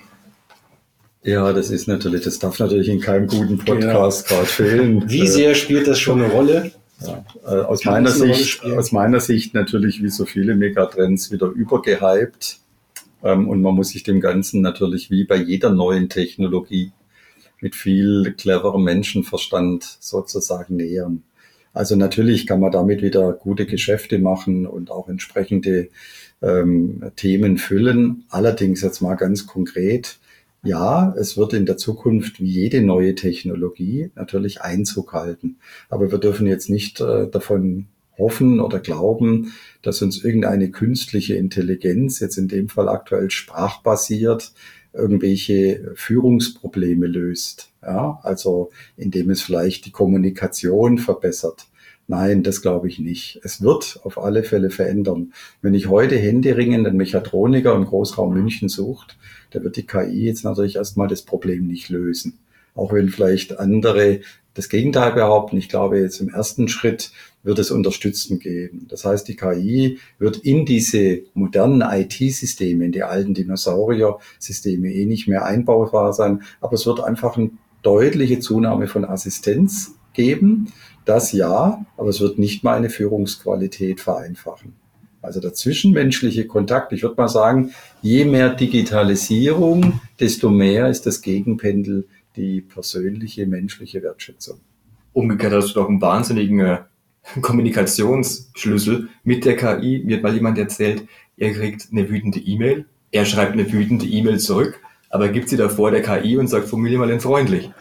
Ja, das ist natürlich, das darf natürlich in keinem guten Podcast ja. gerade fehlen. Wie sehr spielt das schon eine Rolle? Ja, äh, aus Kann meiner Sicht, aus meiner Sicht natürlich wie so viele Megatrends wieder übergehypt. Ähm, und man muss sich dem Ganzen natürlich wie bei jeder neuen Technologie mit viel cleverem Menschenverstand sozusagen nähern. Also natürlich kann man damit wieder gute Geschäfte machen und auch entsprechende ähm, Themen füllen. Allerdings jetzt mal ganz konkret, ja, es wird in der Zukunft wie jede neue Technologie natürlich Einzug halten. Aber wir dürfen jetzt nicht äh, davon hoffen oder glauben, dass uns irgendeine künstliche Intelligenz, jetzt in dem Fall aktuell sprachbasiert, irgendwelche Führungsprobleme löst. Ja, also indem es vielleicht die Kommunikation verbessert. Nein, das glaube ich nicht. Es wird auf alle Fälle verändern. Wenn ich heute händeringend einen Mechatroniker im Großraum München sucht, da wird die K I jetzt natürlich erstmal das Problem nicht lösen. Auch wenn vielleicht andere das Gegenteil behaupten. Ich glaube, jetzt im ersten Schritt wird es unterstützend geben. Das heißt, die K I wird in diese modernen I T-Systeme, in die alten Dinosaurier-Systeme eh nicht mehr einbaubar sein. Aber es wird einfach eine deutliche Zunahme von Assistenz geben. Das ja, aber es wird nicht mal eine Führungsqualität vereinfachen. Also der zwischenmenschliche Kontakt, ich würde mal sagen, je mehr Digitalisierung, desto mehr ist das Gegenpendel die persönliche, menschliche Wertschätzung. Umgekehrt hast du doch einen wahnsinnigen äh, Kommunikationsschlüssel mit der K I. Mir hat mal jemand erzählt, er kriegt eine wütende E-Mail, er schreibt eine wütende E-Mail zurück, aber gibt sie davor der K I und sagt, formulier mal in freundlich.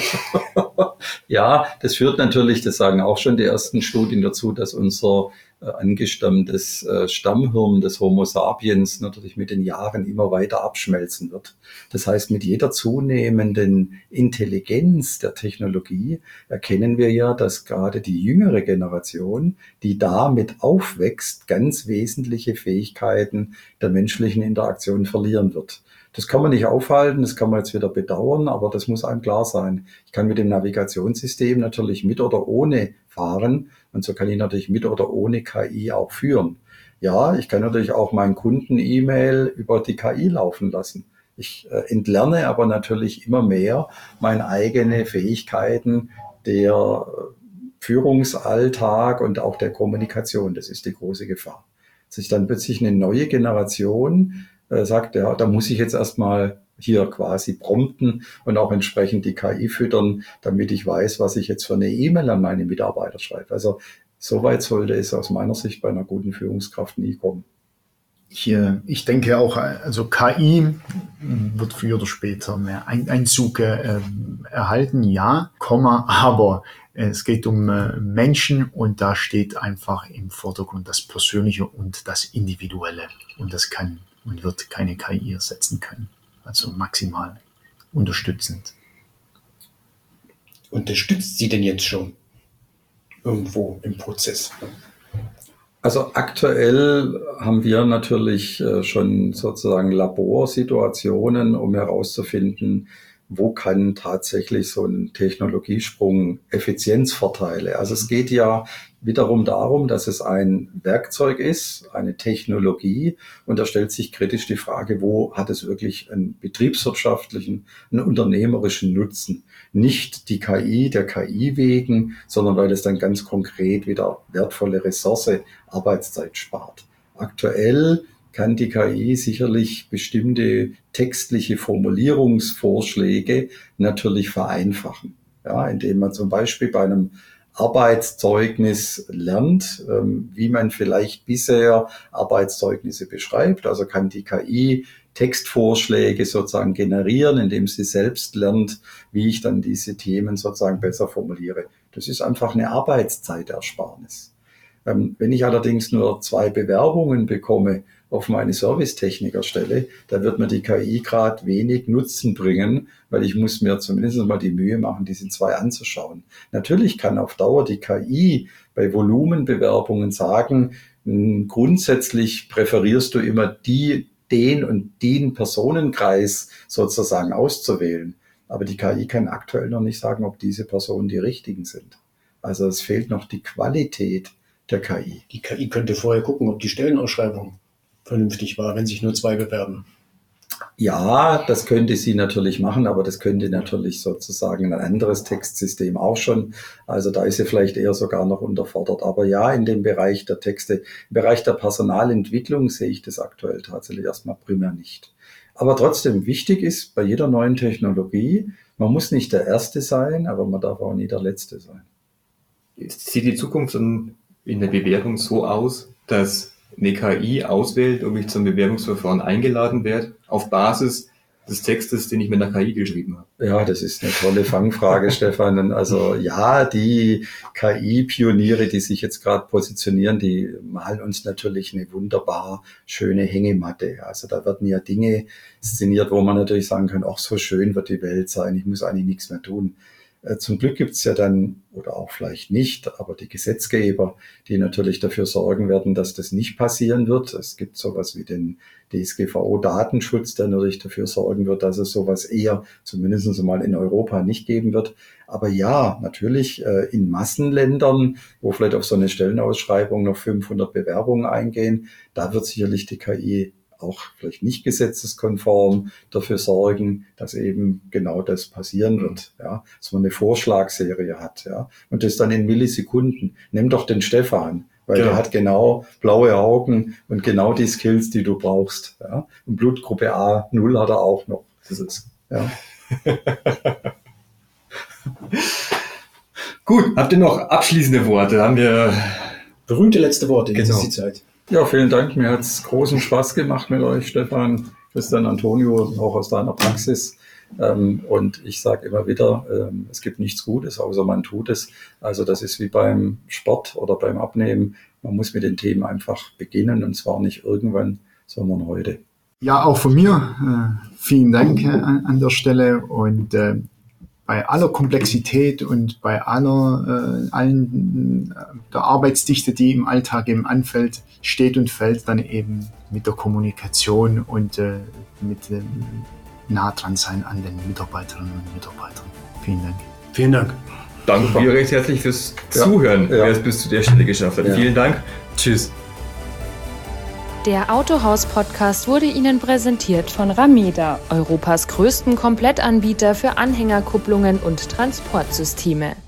Ja, das führt natürlich, das sagen auch schon die ersten Studien dazu, dass unser äh, angestammtes äh, Stammhirn des Homo sapiens natürlich mit den Jahren immer weiter abschmelzen wird. Das heißt, mit jeder zunehmenden Intelligenz der Technologie erkennen wir ja, dass gerade die jüngere Generation, die damit aufwächst, ganz wesentliche Fähigkeiten der menschlichen Interaktion verlieren wird. Das kann man nicht aufhalten, das kann man jetzt wieder bedauern, aber das muss einem klar sein. Ich kann mit dem Navigationssystem natürlich mit oder ohne fahren und so kann ich natürlich mit oder ohne K I auch führen. Ja, ich kann natürlich auch meinen Kunden-E-Mail über die K I laufen lassen. Ich äh, entlerne aber natürlich immer mehr meine eigenen Fähigkeiten der Führungsalltag und auch der Kommunikation. Das ist die große Gefahr. Dass ich dann plötzlich eine neue Generation sagt, ja, da muss ich jetzt erstmal hier quasi prompten und auch entsprechend die K I füttern, damit ich weiß, was ich jetzt für eine E-Mail an meine Mitarbeiter schreibe. Also soweit sollte es aus meiner Sicht bei einer guten Führungskraft nie kommen. Ich, ich denke auch, also K I wird früher oder später mehr Einzug äh, erhalten, ja, Komma, aber es geht um äh, Menschen und da steht einfach im Vordergrund das Persönliche und das Individuelle und das kann und wird keine K I ersetzen können. Also maximal unterstützend. Unterstützt sie denn jetzt schon irgendwo im Prozess? Also aktuell haben wir natürlich schon sozusagen Laborsituationen, um herauszufinden, wo kann tatsächlich so ein Technologiesprung Effizienzvorteile. Also es geht ja wiederum darum, dass es ein Werkzeug ist, eine Technologie, und da stellt sich kritisch die Frage, wo hat es wirklich einen betriebswirtschaftlichen, einen unternehmerischen Nutzen? Nicht die K I der K I wegen, sondern weil es dann ganz konkret wieder wertvolle Ressource, Arbeitszeit spart. Aktuell kann die K I sicherlich bestimmte textliche Formulierungsvorschläge natürlich vereinfachen. Ja, indem man zum Beispiel bei einem Arbeitszeugnis lernt, wie man vielleicht bisher Arbeitszeugnisse beschreibt. Also kann die K I Textvorschläge sozusagen generieren, indem sie selbst lernt, wie ich dann diese Themen sozusagen besser formuliere. Das ist einfach eine Arbeitszeitersparnis. Wenn ich allerdings nur zwei Bewerbungen bekomme auf meine Servicetechnikerstelle, da wird mir die K I gerade wenig Nutzen bringen, weil ich muss mir zumindest mal die Mühe machen, diese zwei anzuschauen. Natürlich kann auf Dauer die K I bei Volumenbewerbungen sagen, grundsätzlich präferierst du immer die, den und den Personenkreis sozusagen auszuwählen. Aber die K I kann aktuell noch nicht sagen, ob diese Personen die richtigen sind. Also es fehlt noch die Qualität der K I. Die K I könnte vorher gucken, ob die Stellenausschreibung vernünftig war, wenn sich nur zwei bewerben. Ja, das könnte sie natürlich machen, aber das könnte natürlich sozusagen ein anderes Textsystem auch schon. Also da ist sie vielleicht eher sogar noch unterfordert. Aber ja, in dem Bereich der Texte, im Bereich der Personalentwicklung sehe ich das aktuell tatsächlich erstmal primär nicht. Aber trotzdem wichtig ist bei jeder neuen Technologie, man muss nicht der Erste sein, aber man darf auch nie der Letzte sein. Sieht die Zukunft dann in der Bewerbung so aus, dass eine K I auswählt, ob ich zum Bewerbungsverfahren eingeladen werde, auf Basis des Textes, den ich mit einer K I geschrieben habe? Ja, das ist eine tolle Fangfrage, Stefan. Also ja, die K I-Pioniere, die sich jetzt gerade positionieren, die malen uns natürlich eine wunderbar schöne Hängematte. Also da werden ja Dinge inszeniert, wo man natürlich sagen kann, ach, so schön wird die Welt sein, ich muss eigentlich nichts mehr tun. Zum Glück gibt es ja dann, oder auch vielleicht nicht, aber die Gesetzgeber, die natürlich dafür sorgen werden, dass das nicht passieren wird. Es gibt sowas wie den D S G V O-Datenschutz, der natürlich dafür sorgen wird, dass es sowas eher, zumindest mal in Europa, nicht geben wird. Aber ja, natürlich in Massenländern, wo vielleicht auf so eine Stellenausschreibung noch fünfhundert Bewerbungen eingehen, da wird sicherlich die K I auch vielleicht nicht gesetzeskonform dafür sorgen, dass eben genau das passieren wird, ja, dass man eine Vorschlagserie hat, ja, und das dann in Millisekunden. Nimm doch den Stefan, weil ja. Der hat genau blaue Augen und genau die Skills, die du brauchst, ja, und Blutgruppe A null hat er auch noch. Das ist, ja. Gut, habt ihr noch abschließende Worte? Haben wir berühmte letzte Worte, jetzt genau. ist die Zeit. Ja, vielen Dank. Mir hat es großen Spaß gemacht mit euch, Stefan, Christian, Antonio, auch aus deiner Praxis. Ähm, und ich sage immer wieder, ähm, es gibt nichts Gutes, außer man tut es. Also das ist wie beim Sport oder beim Abnehmen. Man muss mit den Themen einfach beginnen, und zwar nicht irgendwann, sondern heute. Ja, auch von mir äh, vielen Dank äh, an der Stelle, und äh, bei aller Komplexität und bei aller äh, allen äh, der Arbeitsdichte, die im Alltag eben anfällt, steht und fällt dann eben mit der Kommunikation und äh, mit dem nah dran sein an den Mitarbeiterinnen und Mitarbeitern. Vielen Dank. Vielen Dank. Danke dir recht herzlich fürs ja. Zuhören, ja. wer es bis zu der Stelle geschafft hat. Ja. Vielen Dank. Tschüss. Der Autohaus-Podcast wurde Ihnen präsentiert von Rameda, Europas größten Komplettanbieter für Anhängerkupplungen und Transportsysteme.